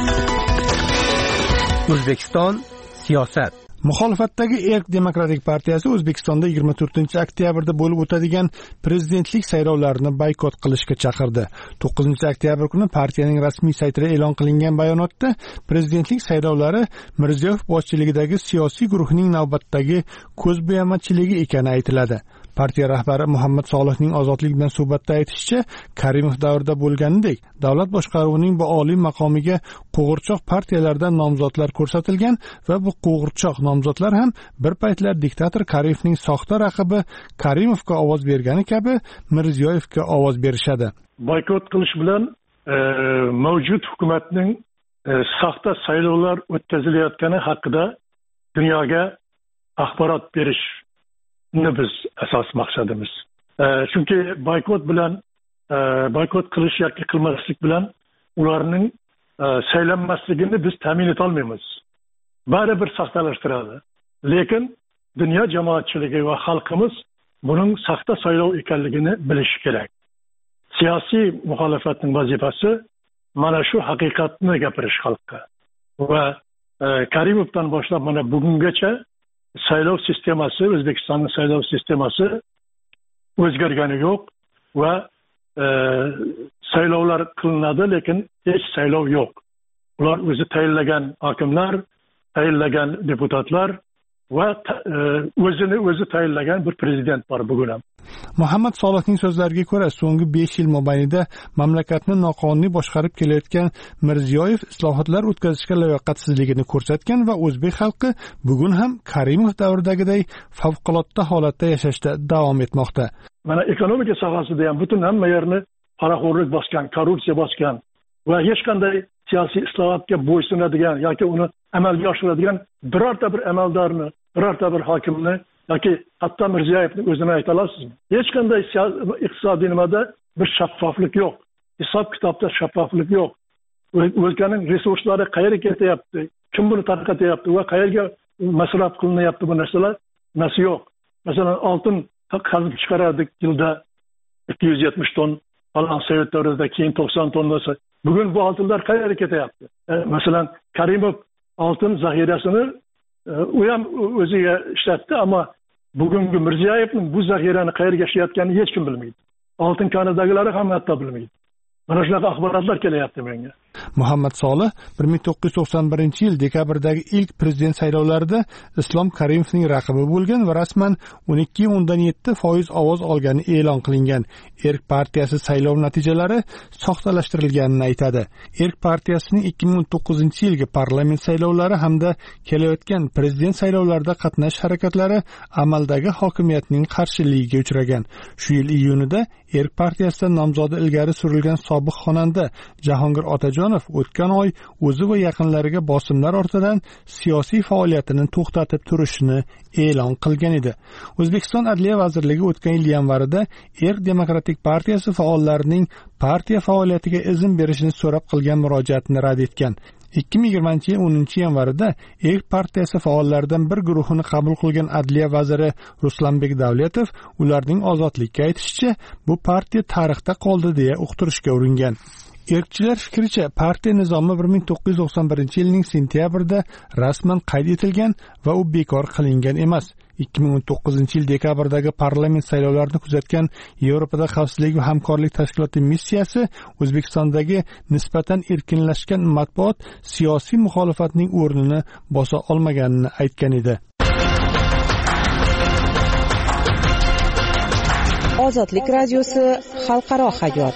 O'zbekiston siyosat. Muxolifatdagi Erk Demokratik partiyasi O'zbekistonda yigirma to'rtinchi oktyabrda bo'lib o'tadigan prezidentlik saylovlarini boykot qilishga chaqirdi. to'qqizinchi oktyabr kuni partiyaning rasmiy saytida e'lon qilingan bayonotda prezidentlik saylovlari Mirziyoyev boshchiligidagi siyosiy guruhning navbatdagi ko'zbo'yamachiligi ekani aytiladi. Partiya rahbari Muhammad Solihning Ozodlik bilan suhbatda aytishicha, Karimov davrida bo'lganidek, davlat boshqaruvining bu oliy maqomiga qo'g'irchoq partiyalardan nomzodlar ko'rsatilgan va bu qo'g'irchoq nomzodlar ham bir paytlar diktator Karimovning soxta raqibi Karimovga ovoz bergani kabi Mirziyoyevga ovoz berishadi. Boykot qilish bilan e, mavjud hukumatning e, soxta saylovlar o'tkazilayotgani haqida dunyoga axborot berish biz asos maqsadimiz. E, chunki boykot bilan e, boykot qilish yoki qilmaslik bilan ularning e, saylanmasligini biz ta'min eta olmaymiz. Baribir soxtalashtiradi. Lekin dunyo jamoatchiligi va xalqimiz buning soxta saylov ekanligini bilishi kerak. Siyosiy muxolifatning vazifasi mana shu haqiqatni gapirish xalqqa. Va e, Karimovdan boshlab mana bugungacha saylov sistemasi, O'zbekistonning saylov sistemasi o'zgargani yo'q va e, saylovlar qilinadi, lekin hech saylov yo'q. Ular o'zi tayinlagan hokimlar, tayinlagan deputatlar va o'zini o'zi tayinlagan bir prezident bor bugun ham. Muhammad Solihning so'zlariga ko'ra, so'nggi besh yil mobaynida mamlakatni noqonuniy boshqarib kelayotgan Mirziyoyev islohotlar o'tkazishga layoqatsizligini ko'rsatgan va o'zbek xalqi bugun ham Karimov davridagiday favqulodda holatda yashashda davom etmoqda. Mana ekonomika sohasida ham butun hamma yerni paraxo'rlik bosgan, korrupsiya bosgan va hech qanday siyosiy islohotga bo'ysunadigan yoki uni amalga oshiradigan birorta bir amaldorni, birorta bir hokimni yoki hatto Mirziyoyevning o'zini ayta olasizmi? Hech qanday iqtisodiy nimada bir shaffoflik yo'q. Hisob kitobda shaffoflik yo'q. O'lkaning resurslari qayerga ketyapti, kim buni tarqatyapti va qayerga masraf qilinyapti, bu narsalar nasi yo'q. Masalan, oltin qazib chiqarardik yilda ikki yuz yetmish ton, falan Sovet davrida keyin to'qson tonnasi. Bugun bu oltinlar qayerga ketyapti? E, masalan, Karimov oltin zaxirasini u ham o'ziga ishlatdi, ammo bugungi Mirziyoyevning bu zaxirani qayerga ishlatganini hech kim bilmaydi. Oltin konidagilari ham hatto bilmaydi. Mana shunaqa axborotlar kelyapti menga. Muhammad Solih bir ming to'qqiz yuz to'qson birinchi yil dekabrdagi ilk prezident saylovlarida Islom Karimovning raqibi bo'lgan va rasman o'n ikki nuqta o'ndan yetti foiz ovoz olgani e'lon qilingan. Erk partiyasi saylov natijalari soxtalashtirilganini aytadi. Erk partiyasining ikki ming o'n to'qqizinchi yilgi parlament saylovlari hamda kelayotgan prezident saylovlarida qatnashish harakatlari amaldagi hokimiyatning qarshiligiga uchragan. Shu yil iyunida Erk partiyasidan nomzodi ilgari surilgan sobiq xonanda Jahongir Otajonov o'tgan oy o'zi va yaqinlariga bosimlar ortidan siyosiy faoliyatini to'xtatib turishini e'lon qilgan edi. O'zbekiston Adliya vazirligi o'tgan yil yanvarida Erk Demokratik partiyasi faollarining partiya faoliyatiga izn berishini so'rab qilgan murojaatini rad etgan. ikki ming yigirmanchi yil o'ninchi yanvarida Erk partiyasi faollaridan bir guruhini qabul qilgan Adliya vaziri Ruslanbek Davletov ularning ozodlikka aytishicha, bu partiya tarixda qoldi deya uqtirishga uringan. Erkchilar fikricha, partiya nizomi bir ming to'qqiz yuz to'qson birinchi yilning sentyabrida rasman qayd etilgan va u bekor qilingan emas. ikki ming o'n to'qqizinchi yil dekabrdagi parlament saylovlarini kuzatgan Yevropada xavfsizlik va hamkorlik tashkiloti missiyasi O'zbekistondagi nisbatan erkinlashgan matbuot siyosiy muxolifatning o'rnini bosa olmaganini aytgan edi. Ozodlik radiosi xalqaro hayot.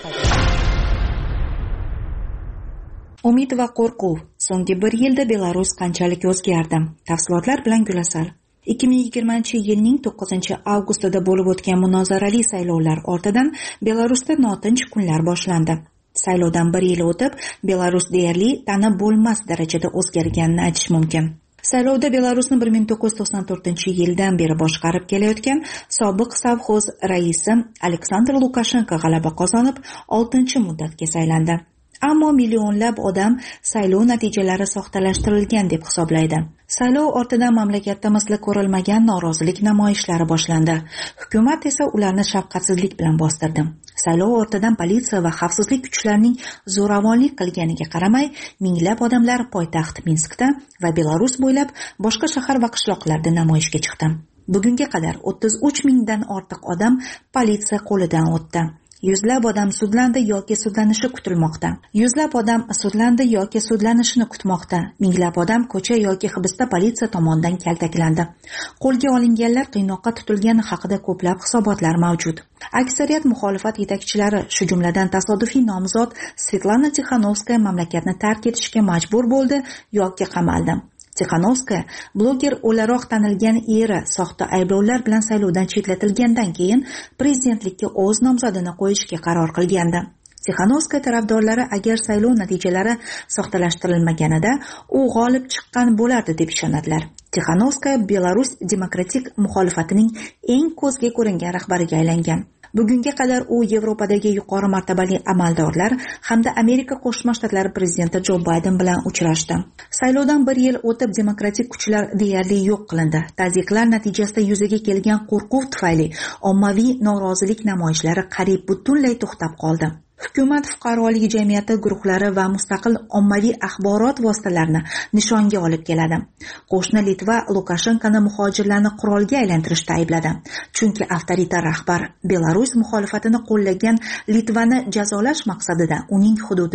Umid va qo'rquv. So'nggi bir yilda Belarus qanchalik o'zgardi? Tafsilotlar bilan Gulasal. ikki ming yigirmanchi yilning to'qqizinchi avgustida bo'lib o'tgan munozarali saylovlar ortidan Belarusda notinch kunlar boshlandi. Saylovdan bir yil o'tib, Belarus deyarli tanib bo'lmas darajada o'zgarganini aytish mumkin. Saylovda Belarusni bir ming to'qqiz yuz to'qson to'rtinchi yildan beri boshqarib kelayotgan sobiq savxoz raisi Aleksandr Lukashenko g'alaba qozonib, oltinchi muddatga saylandi. Ammo millionlab odam saylov natijalari soxtalashtirilgan deb hisoblaydi. Saylov ortidan mamlakatda misli ko'rilmagan norozilik namoyishlari boshlandi. Hukumat esa ularni shafqatsizlik bilan bostirdi. Saylov ortidan politsiya va xavfsizlik kuchlarining zo'ravonlik qilganiga qaramay, minglab odamlar poytaxt Minskda va Belarus bo'ylab boshqa shahar va qishloqlarda namoyishga chiqdi. Bugunga qadar o'ttiz uch mingdan ortiq odam politsiya qo'lidan o'tdi. Yuzlab odam sudlandi yoki sudlanishi kutilmoqda. Yuzlab odam sudlandi yoki sudlanishini kutmoqda. Minglab odam ko'cha yoki hibsda politsiya tomonidan kaltaklandi. Qo'lga olinganlar qiynoqqa tutilgani haqida ko'plab hisobotlar mavjud. Aksariyat muxolifat yetakchilari, shu jumladan tasodifiy nomzod Svetlana Tixanovskaya mamlakatni tark etishga majbur bo'ldi yoki qamaldi. Tixanovskaya bloger o'laroq tanilgan eri soxta ayblovlar bilan saylovdan chetlatilgandan keyin prezidentlikka o'z nomzodini qo'yishga qaror qilgandi. Tixanovskaya tarafdorlari agar saylov natijalari soxtalashtirilmaganida u g'olib chiqqan bo'lardi deb ishonadilar. Tixanovskaya Belarus demokratik muxolifatining eng ko'zga ko'ringan rahbariga aylangan. Bugunga qadar u Yevropadagi yuqori martabali amaldorlar hamda Amerika Qo'shma Shtatlari prezidenti Jo Bayden bilan uchrashdi. Saylovdan bir yil o'tib demokratik kuchlar deyarli yo'q qilindi. Tazyiqlar natijasida yuzaga kelgan qo'rquv tufayli ommaviy norozilik namoyishlari qariyb butunlay to'xtab qoldi. Hukumat fuqarolik jamiyati guruhlari va mustaqil ommaviy axborot vositalarini nishonga olib keladi. Qo'shni Litva Lukashenkoni muhojirlarni qurolga aylantirishda aybladi. Chunki avtoritar rahbar Belarus muxolifatini qo'llagan Litvani jazolash maqsadida uning hududiga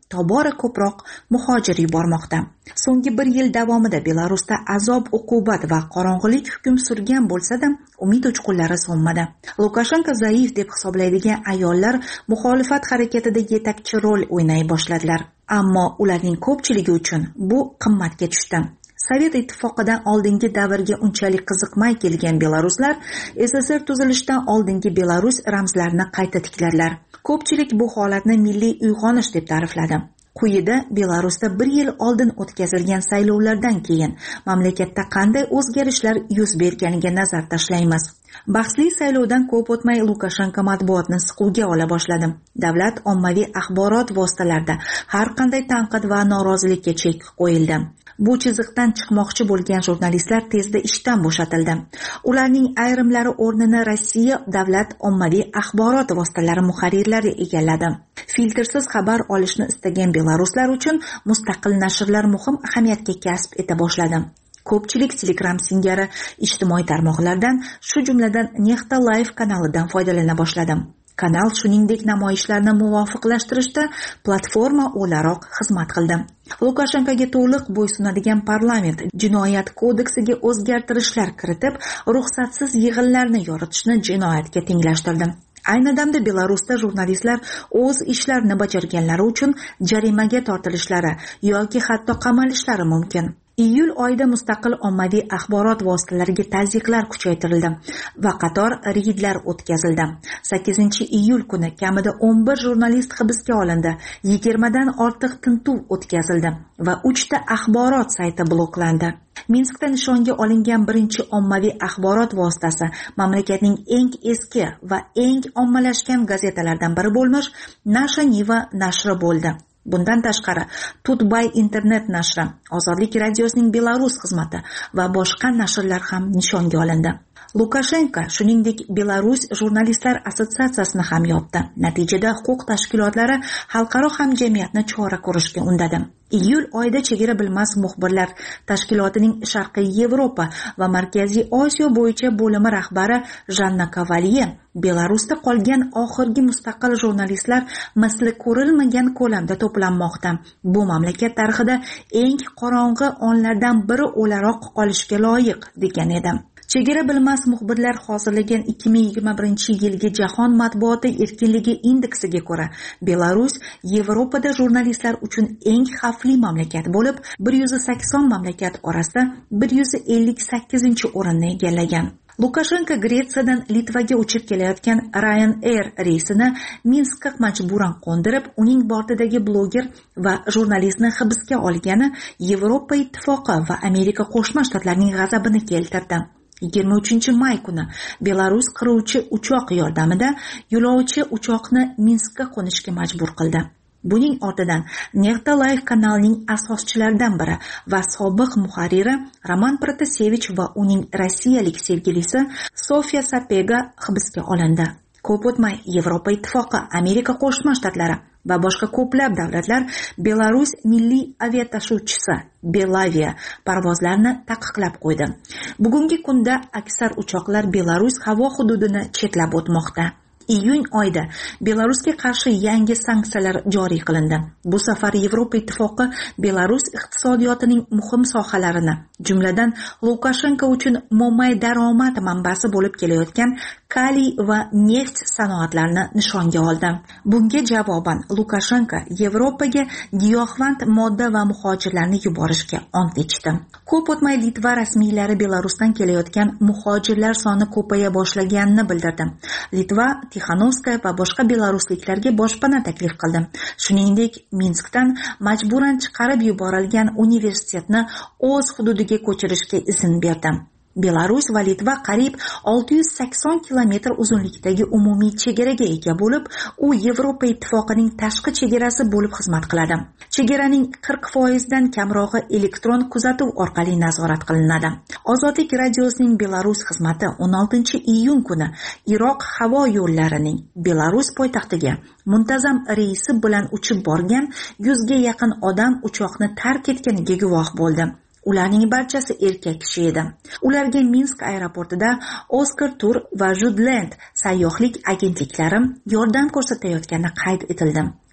tobora ko'proq muhojir yubormoqda. So'nggi bir yil davomida Belarusda azob, uqubat va qorong'ulik hukm surgan bo'lsa-da, umid uchqunlari so'nmadi. Lukashenko zaif deb hisoblaydigan ayollar muxolifat harakatida yetakchi rol o'ynay boshladilar. Ammo ularning ko'pchiligi uchun bu qimmatga tushdi. Sovet ittifoqidan oldingi davrga unchalik qiziqmay kelgan belaruslar S S R tuzilishidan oldingi Belarus ramzlarini qayta tikladilar. Ko'pchilik bu holatni milliy uyg'onish deb ta'rifladi. Quyida Belarusda bir yil oldin o'tkazilgan saylovlardan keyin mamlakatda qanday o'zgarishlar yuz berganiga nazar tashlaymiz. Bahsli saylovdan ko'p o'tmay Lukashenko matbuotni siquvga ola boshladi. Davlat ommaviy axborot vositalarida har qanday tanqid va norozilikka chek qo'yildi. Bu chiziqdan chiqmoqchi bo'lgan jurnalistlar tezda ishdan bo'shatildi. Ularning ayrimlari o'rnini Rossiya davlat ommaviy axborot vositalari muharrirlari egalladi. Filtrsiz xabar olishni istagan belaruslar uchun mustaqil nashrlar muhim ahamiyatga kasb eta boshladi. Ko'pchilik Telegram singari ijtimoiy tarmoqlardan, shu jumladan Nexta Live kanalidan foydalana boshladi. Kanal shuningdek namoyishlarni muvofiqlashtirishda platforma o'laroq xizmat qildi. Lukashenkoga to'liq bo'ysunadigan parlament jinoyat kodeksiga o'zgartirishlar kiritib, ruxsatsiz yig'inlarni yoritishni jinoyatga tenglashtirdi. Ayni damda Belarusda jurnalistlar o'z ishlarini bajarganlari uchun jarimaga tortilishlari yoki hatto qamalishlari mumkin. Iyul oyida mustaqil ommaviy axborot vositalariga tazyiqlar kuchaytirildi va qator reydlar o'tkazildi. sakkizinchi iyul kuni kamida o'n bir jurnalist hibsga olindi, yigirmadan ortiq tintuv o'tkazildi va uchta axborot sayti bloklandi. Minskda nishonga olingan birinchi ommaviy axborot vositasi mamlakatning eng eski va eng ommalashgan gazetalardan biri bo'lmish Nasha Niva nashri bo'ldi. Bundan tashqari, Tutbay internet nashri, Ozodlik radiosining Belarus xizmati va boshqa nashrlar ham nishonga olindi. Lukashenko shuningdek Belarus jurnalistlar assotsiatsiyasini ham yopdi. Natijada huquq tashkilotlari xalqaro hamjamiyatni chora ko'rishga undadi. Iyul oyida chegara bilmas muxbirlar tashkilotining Sharqiy Yevropa va Markaziy Osiyo bo'yicha bo'limi rahbari Janna Kavalye Belarusda qolgan oxirgi mustaqil jurnalistlar misli ko'rilmagan ko'lamda to'planmoqda. Bu mamlakat tarixida eng qorong'i onlardan biri o'laroq qolishga loyiq degan edi. Chegara bilmas muxbirlar hozirlagan ikki ming yigirma birinchi yilgi jahon matbuoti erkinligi indeksiga ko'ra, Belarus Yevropada jurnalistlar uchun eng xavfli mamlakat bo'lib, bir yuz sakson mamlakat orasida bir yuz ellik sakkizinchi o'rinni egallagan. Lukashenko Gretsiyadan Litvaga uchib kelayotgan Ryanair reysini Minskka majburan qo'ndirib, uning bortidagi bloger va jurnalistni hibsga olgani Yevropa ittifoqi va Amerika Qo'shma Shtatlarining g'azabini keltirdi. yigirma uchinchi may kuni Belarus qiruvchi uchoq yordamida yo'lovchi uchoqni Minskka qo'nishga majbur qildi. Buning ortidan Nexta Live kanalining asoschilaridan biri va sobiq muharriri Roman Protasevich va uning rossiyalik sevgilisi Sofya Sapega hibsga olindi. Ko'p o'tmay Yevropa ittifoqi, Amerika Qo'shma Shtatlari va boshqa ko'plab davlatlar Belarus milliy aviatashuvchisi Belavia parvozlarni taqiqlab qo'ydi. Bugungi kunda aksar uchoqlar Belarus havo hududini chetlab o'tmoqda. Iyun oyida Belarusga qarshi yangi sanksiyalar joriy qilindi. Bu safar Yevropa ittifoqi Belarus iqtisodiyotining muhim sohalarini, jumladan Lukashenko uchun mo'may daromad manbasi bo'lib kelayotgan kaliy va neft sanoatlarini nishonga oldi. Bunga javoban Lukashenko Yevropaga giyohvand modda va muhojirlarni yuborishga ont ichdi. Ko'p o'tmay Litva rasmiylari Belarusdan kelayotgan muhojirlar soni ko'paya boshlaganini bildirdi. Litva Tixanovskaya va boshqa belarusliklarga boshpana taklif qildi. Shuningdek, Minskdan majburan chiqarib yuborilgan universitetni o'z hududiga ko'chirishga izn berdi. Belarus va Litva qariyb olti yuz sakson kilometr uzunlikdagi umumiy chegaraga ega bo'lib, u Yevropa ittifoqining tashqi chegarasi bo'lib xizmat qiladi. Chegaraning qirq foizdan kamrog'i elektron kuzatuv orqali nazorat qilinadi. Ozodlik radiosining Belarus xizmati o'n oltinchi iyun kuni Iroq havo yo'llarining Belarus poytaxtiga muntazam reysi bilan uchib borgan yuzga yaqin odam uchoqni tark etganiga guvoh bo'ldi. Ularning barchasi erkak kishi edi. Ularga Minsk aeroportida Oscar Tour va Judland sayyohlik agentliklari yordam ko'rsatayotgani qayd etildi.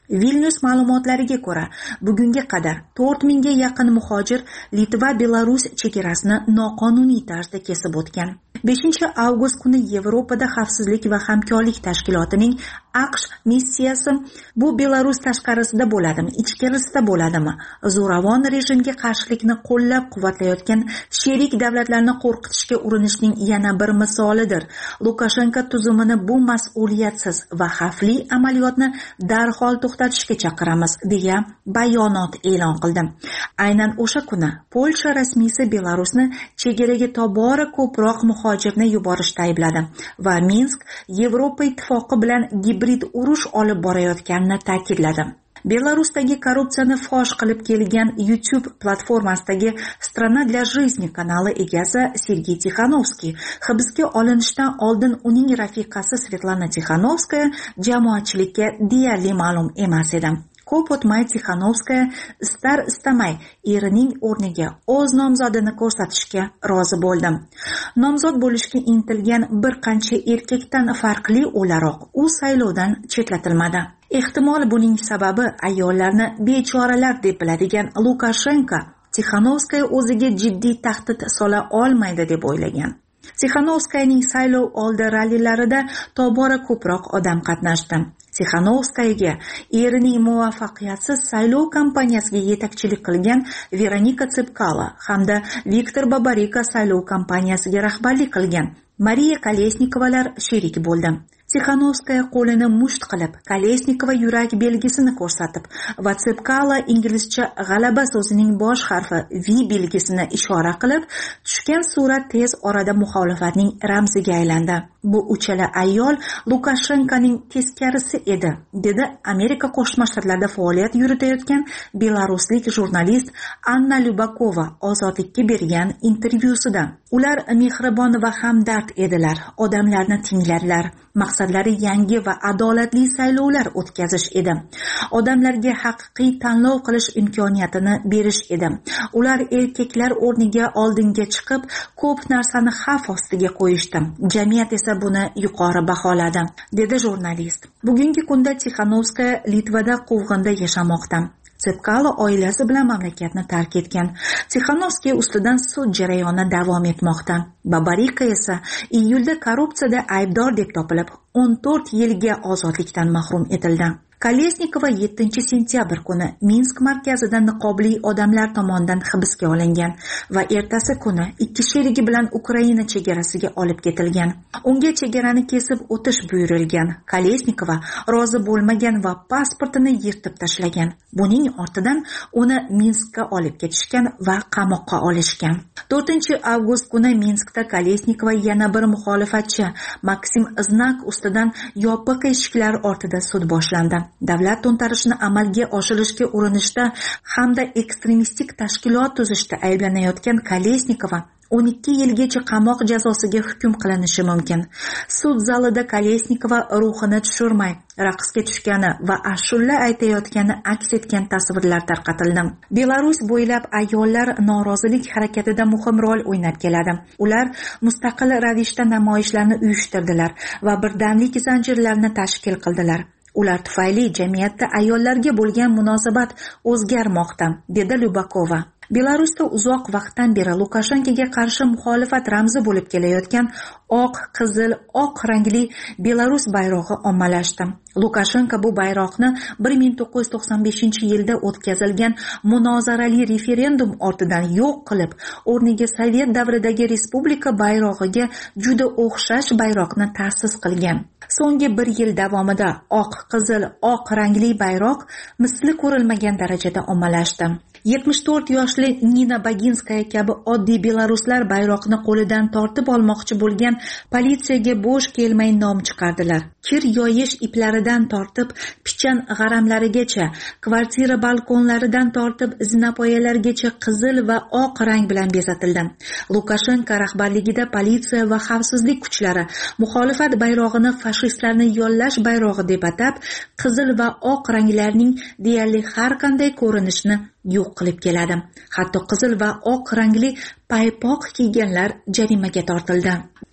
Vilnius ma'lumotlariga ko'ra, bugunga qadar to'rt mingga yaqin muhojir Litva-Belarus chegarasini noqonuniy tarzda kesib o'tgan. beshinchi avgust kuni Yevropada xavfsizlik va hamkorlik tashkilotining AQSh missiyasi bu Belarus tashqarisida bo'ladimi, ichkarisida bo'ladimi, zo'ravon rejimga qarshilikni qo'llab-quvvatlayotgan sherik davlatlarni qo'rqitishga urinishning yana bir misolidir. Lukashenko tuzumini bu mas'uliyatsiz va xavfli amaliyotni darhol to'xtatishga chaqiramiz, deya bayonot e'lon qildi. Aynan o'sha kuni Polsha rasmiysi Belarusni chegaraga tobora ko'proq muhojirni yuborishda aybladi va Minsk Yevropa ittifoqi bilan gibrid urush olib borayotganini ta'kidladi. Belarusdagi korrupsiyani fosh qilib kelgan YouTube platformasidagi Strana для жизни kanali egasi Sergey Tikhanovskiy hibsga olinishidan oldin uning rafiqasi Svetlana Tikhanovskaya jamoatchilikka deyarli ma'lum emas edi. Ko'p o'tmay Tikhanovskaya istar-istamay erining o'rniga o'z nomzodini ko'rsatishga rozi bo'ldi. Nomzod bo'lishga intilgan bir qancha erkakdan farqli o'laroq u saylovdan chetlatilmadi. Ehtimol buning sababi ayollarni bechoralar deb biladigan Lukashenko Tikhanovskaya o'ziga jiddiy tahdid sola olmaydi deb o'ylagan. Tikhanovskayaning saylov oldi rallilarida tobora ko'proq odam qatnashdi. Tikhanovskayaga erining muvaffaqiyatsiz saylov kampaniyasiga yetakchilik qilgan Veronika Tsepkalo hamda Viktor Babarika saylov kampaniyasiga rahbarlik qilgan Mariya Kolesnikovalar sherik bo'ldi. Tikhanovskaya qo'lini musht qilib, Kolesnikova yurak belgisini ko'rsatib va Tsepkalo inglizcha g'alaba so'zining bosh harfi V belgisini ishora qilib, tushgan surat tez orada muxolifatning ramziga aylandi. Bu uchala ayol Lukashenkoning teskarisi edi, dedi Amerika Qo'shma Shtatlarida faoliyat yuritayotgan belaruslik jurnalist Anna Lyubakova Ozodlikka bergan intervyusida. Ular mehribon va hamdard edilar, odamlarni tingladilar. Maqsadlari yangi va adolatli saylovlar o'tkazish edi. Odamlarga haqiqiy tanlov qilish imkoniyatini berish edi. Ular erkaklar o'rniga oldinga chiqib, ko'p narsani xavf ostiga qo'yishdi. Jamiyat esa buni yuqori baholadi, dedi jurnalist. Bugungi kunda Tikhanovskaya Litvada quvg'inda yashamoqda. Tsepkalo oilasi bilan mamlakatni tark etgan. Tikhanovskiy ustidan sud jarayoni davom etmoqda. Babarika esa iyulda korrupsiyada aybdor deb topilib, o'n to'rt yilga ozodlikdan mahrum etildi. Kolesnikova yettinchi sentyabr kuni Minsk markazida niqobli odamlar tomonidan hibsga olingan va ertasi kuni ikki sherigi bilan Ukraina chegarasiga olib ketilgan. Unga chegarani kesib o'tish buyurilgan. Kolesnikova rozi bo'lmagan va pasportini yirtib tashlagan. Buning ortidan uni Minskka olib ketishgan va qamoqqa olishgan. to'rtinchi avgust kuni Minskda Kolesnikova yana bir muxolifatchi Maksim Znak ustidan yopiq eshiklar ortida sud boshlandi. Davlat to'ntarishini amalga oshirishga urinishda hamda ekstremistik tashkilot tuzishda ayblanayotgan Kolesnikova o'n ikki yilgacha qamoq jazosiga hukm qilinishi mumkin. Sud zalida Kolesnikova ruhini tushirmay, raqsga tushgani va ashulla aytayotgani aks etgan tasvirlar tarqatildi. Belarus bo'ylab ayollar norozilik harakatida muhim rol o'ynab keladi. Ular mustaqil ravishda namoyishlarni uyushtirdilar va birdamlik zanjirlarini tashkil qildilar. Ular tufayli jamiyatda ayollarga bo'lgan munosabat o'zgarmoqda, dedi Lyubakova. Belarusda uzoq vaqtdan beri Lukashenkoga qarshi muxolifat ramzi bo'lib kelayotgan oq, qizil, oq rangli Belarus bayrog'i ommalashdi. Lukashenko bu bayroqni bir ming to'qqiz yuz to'qson beshinchi yilda o'tkazilgan munozarali referendum ortidan yo'q qilib, o'rniga Sovet davridagi respublika bayrog'iga juda o'xshash bayroqni ta'sis qilgan. So'nggi bir yil davomida oq, qizil, oq rangli bayroq misli ko'rilmagan darajada ommalashdi. yetmish to'rt yoshli Nina Baginskaya kabi oddiy belaruslar bayroqni qo'lidan tortib olmoqchi bo'lgan politsiyaga bo'sh kelmay nom chiqardilar. Kir yoyish iplaridan tortib pichan g'aramlarigacha, kvartira balkonlaridan tortib zinapoyalargacha qizil va oq rang bilan bezatildi. Lukashenko rahbarligida politsiya va xavfsizlik kuchlari muxolifat bayrog'ini fashistlarni yollash bayrog'i deb atab, qizil va oq ranglarning deyarli har qanday ko'rinishni yo'q qilib keladi. Hatto qizil va oq rangli paypoq kiyganlar jarimaga tortildi.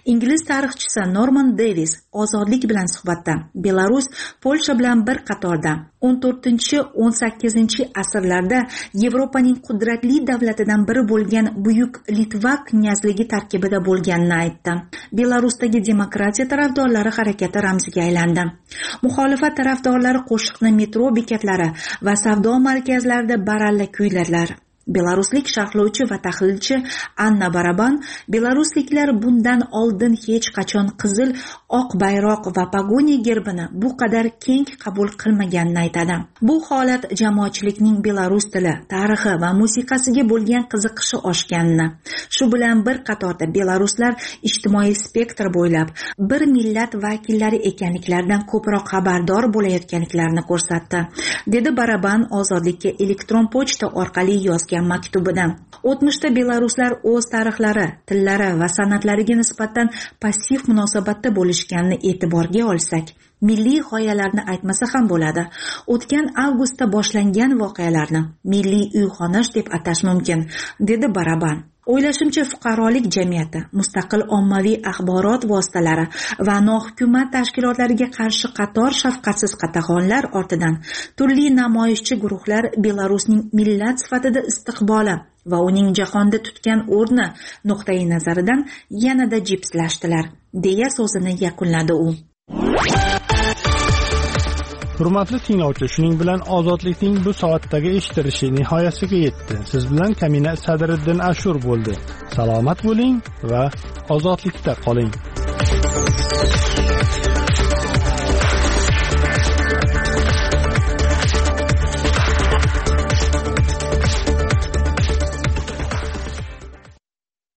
Ingliz tarixchisi Norman Davis ozodlik bilan suhbatda Belarus Polsha bilan bir qatorda o'n to'rtinchi o'n sakkizinchi asrlarda Yevropaning qudratli davlatidan biri bo'lgan buyuk Litva knyazligi tarkibida bo'lganini aytdi. Belarusdagi demokratiya tarafdorlari harakati ramziga aylandi. Muxolifat tarafdorlari qo'shiqni metro bekatlari va savdo markazlarida baralla kuyladilar. Belaruslik sharhlovchi va tahlilchi Anna Baraban belarusliklar bundan oldin hech qachon qizil, oq bayroq va pogoniya gerbini bu qadar keng qabul qilmaganini aytadi. Bu holat jamoatchilikning belarus tili, tarixi va musiqasiga bo'lgan qiziqishi oshganini, shu bilan bir qatorda belaruslar ijtimoiy spektr bo'ylab bir millat vakillari ekanliklaridan ko'proq xabardor bo'layotganliklarini ko'rsatdi, dedi Baraban ozodlikka elektron pochta orqali yozgan maktubida. O'tmishda belaruslar o'z tarixlari, tillari va san'atlariga nisbatan passiv munosabatda bo'lishganini e'tiborga olsak, milliy g'oyalarni aytmasa ham bo'ladi. O'tgan avgustda boshlangan voqealarni milliy uyg'onish deb atash mumkin, dedi Baraban. O'ylashimcha, fuqarolik jamiyati, mustaqil ommaviy axborot vositalari va nohukumat tashkilotlariga qarshi qator shafqatsiz qatag'onlar ortidan turli namoyishchi guruhlar Belarusning millat sifatida istiqboli va uning jahonda tutgan o'rni nuqtai nazaridan yanada jipslashdilar, deya so'zini yakunladi u. Hurmatli tinglovchi, shuning bilan ozodlikning bu soatdagi eshitilishi nihoyasiga yetdi. Siz bilan Kamina Sadriddin Ashur bo'ldi. Salomat bo'ling va ozodlikda qoling.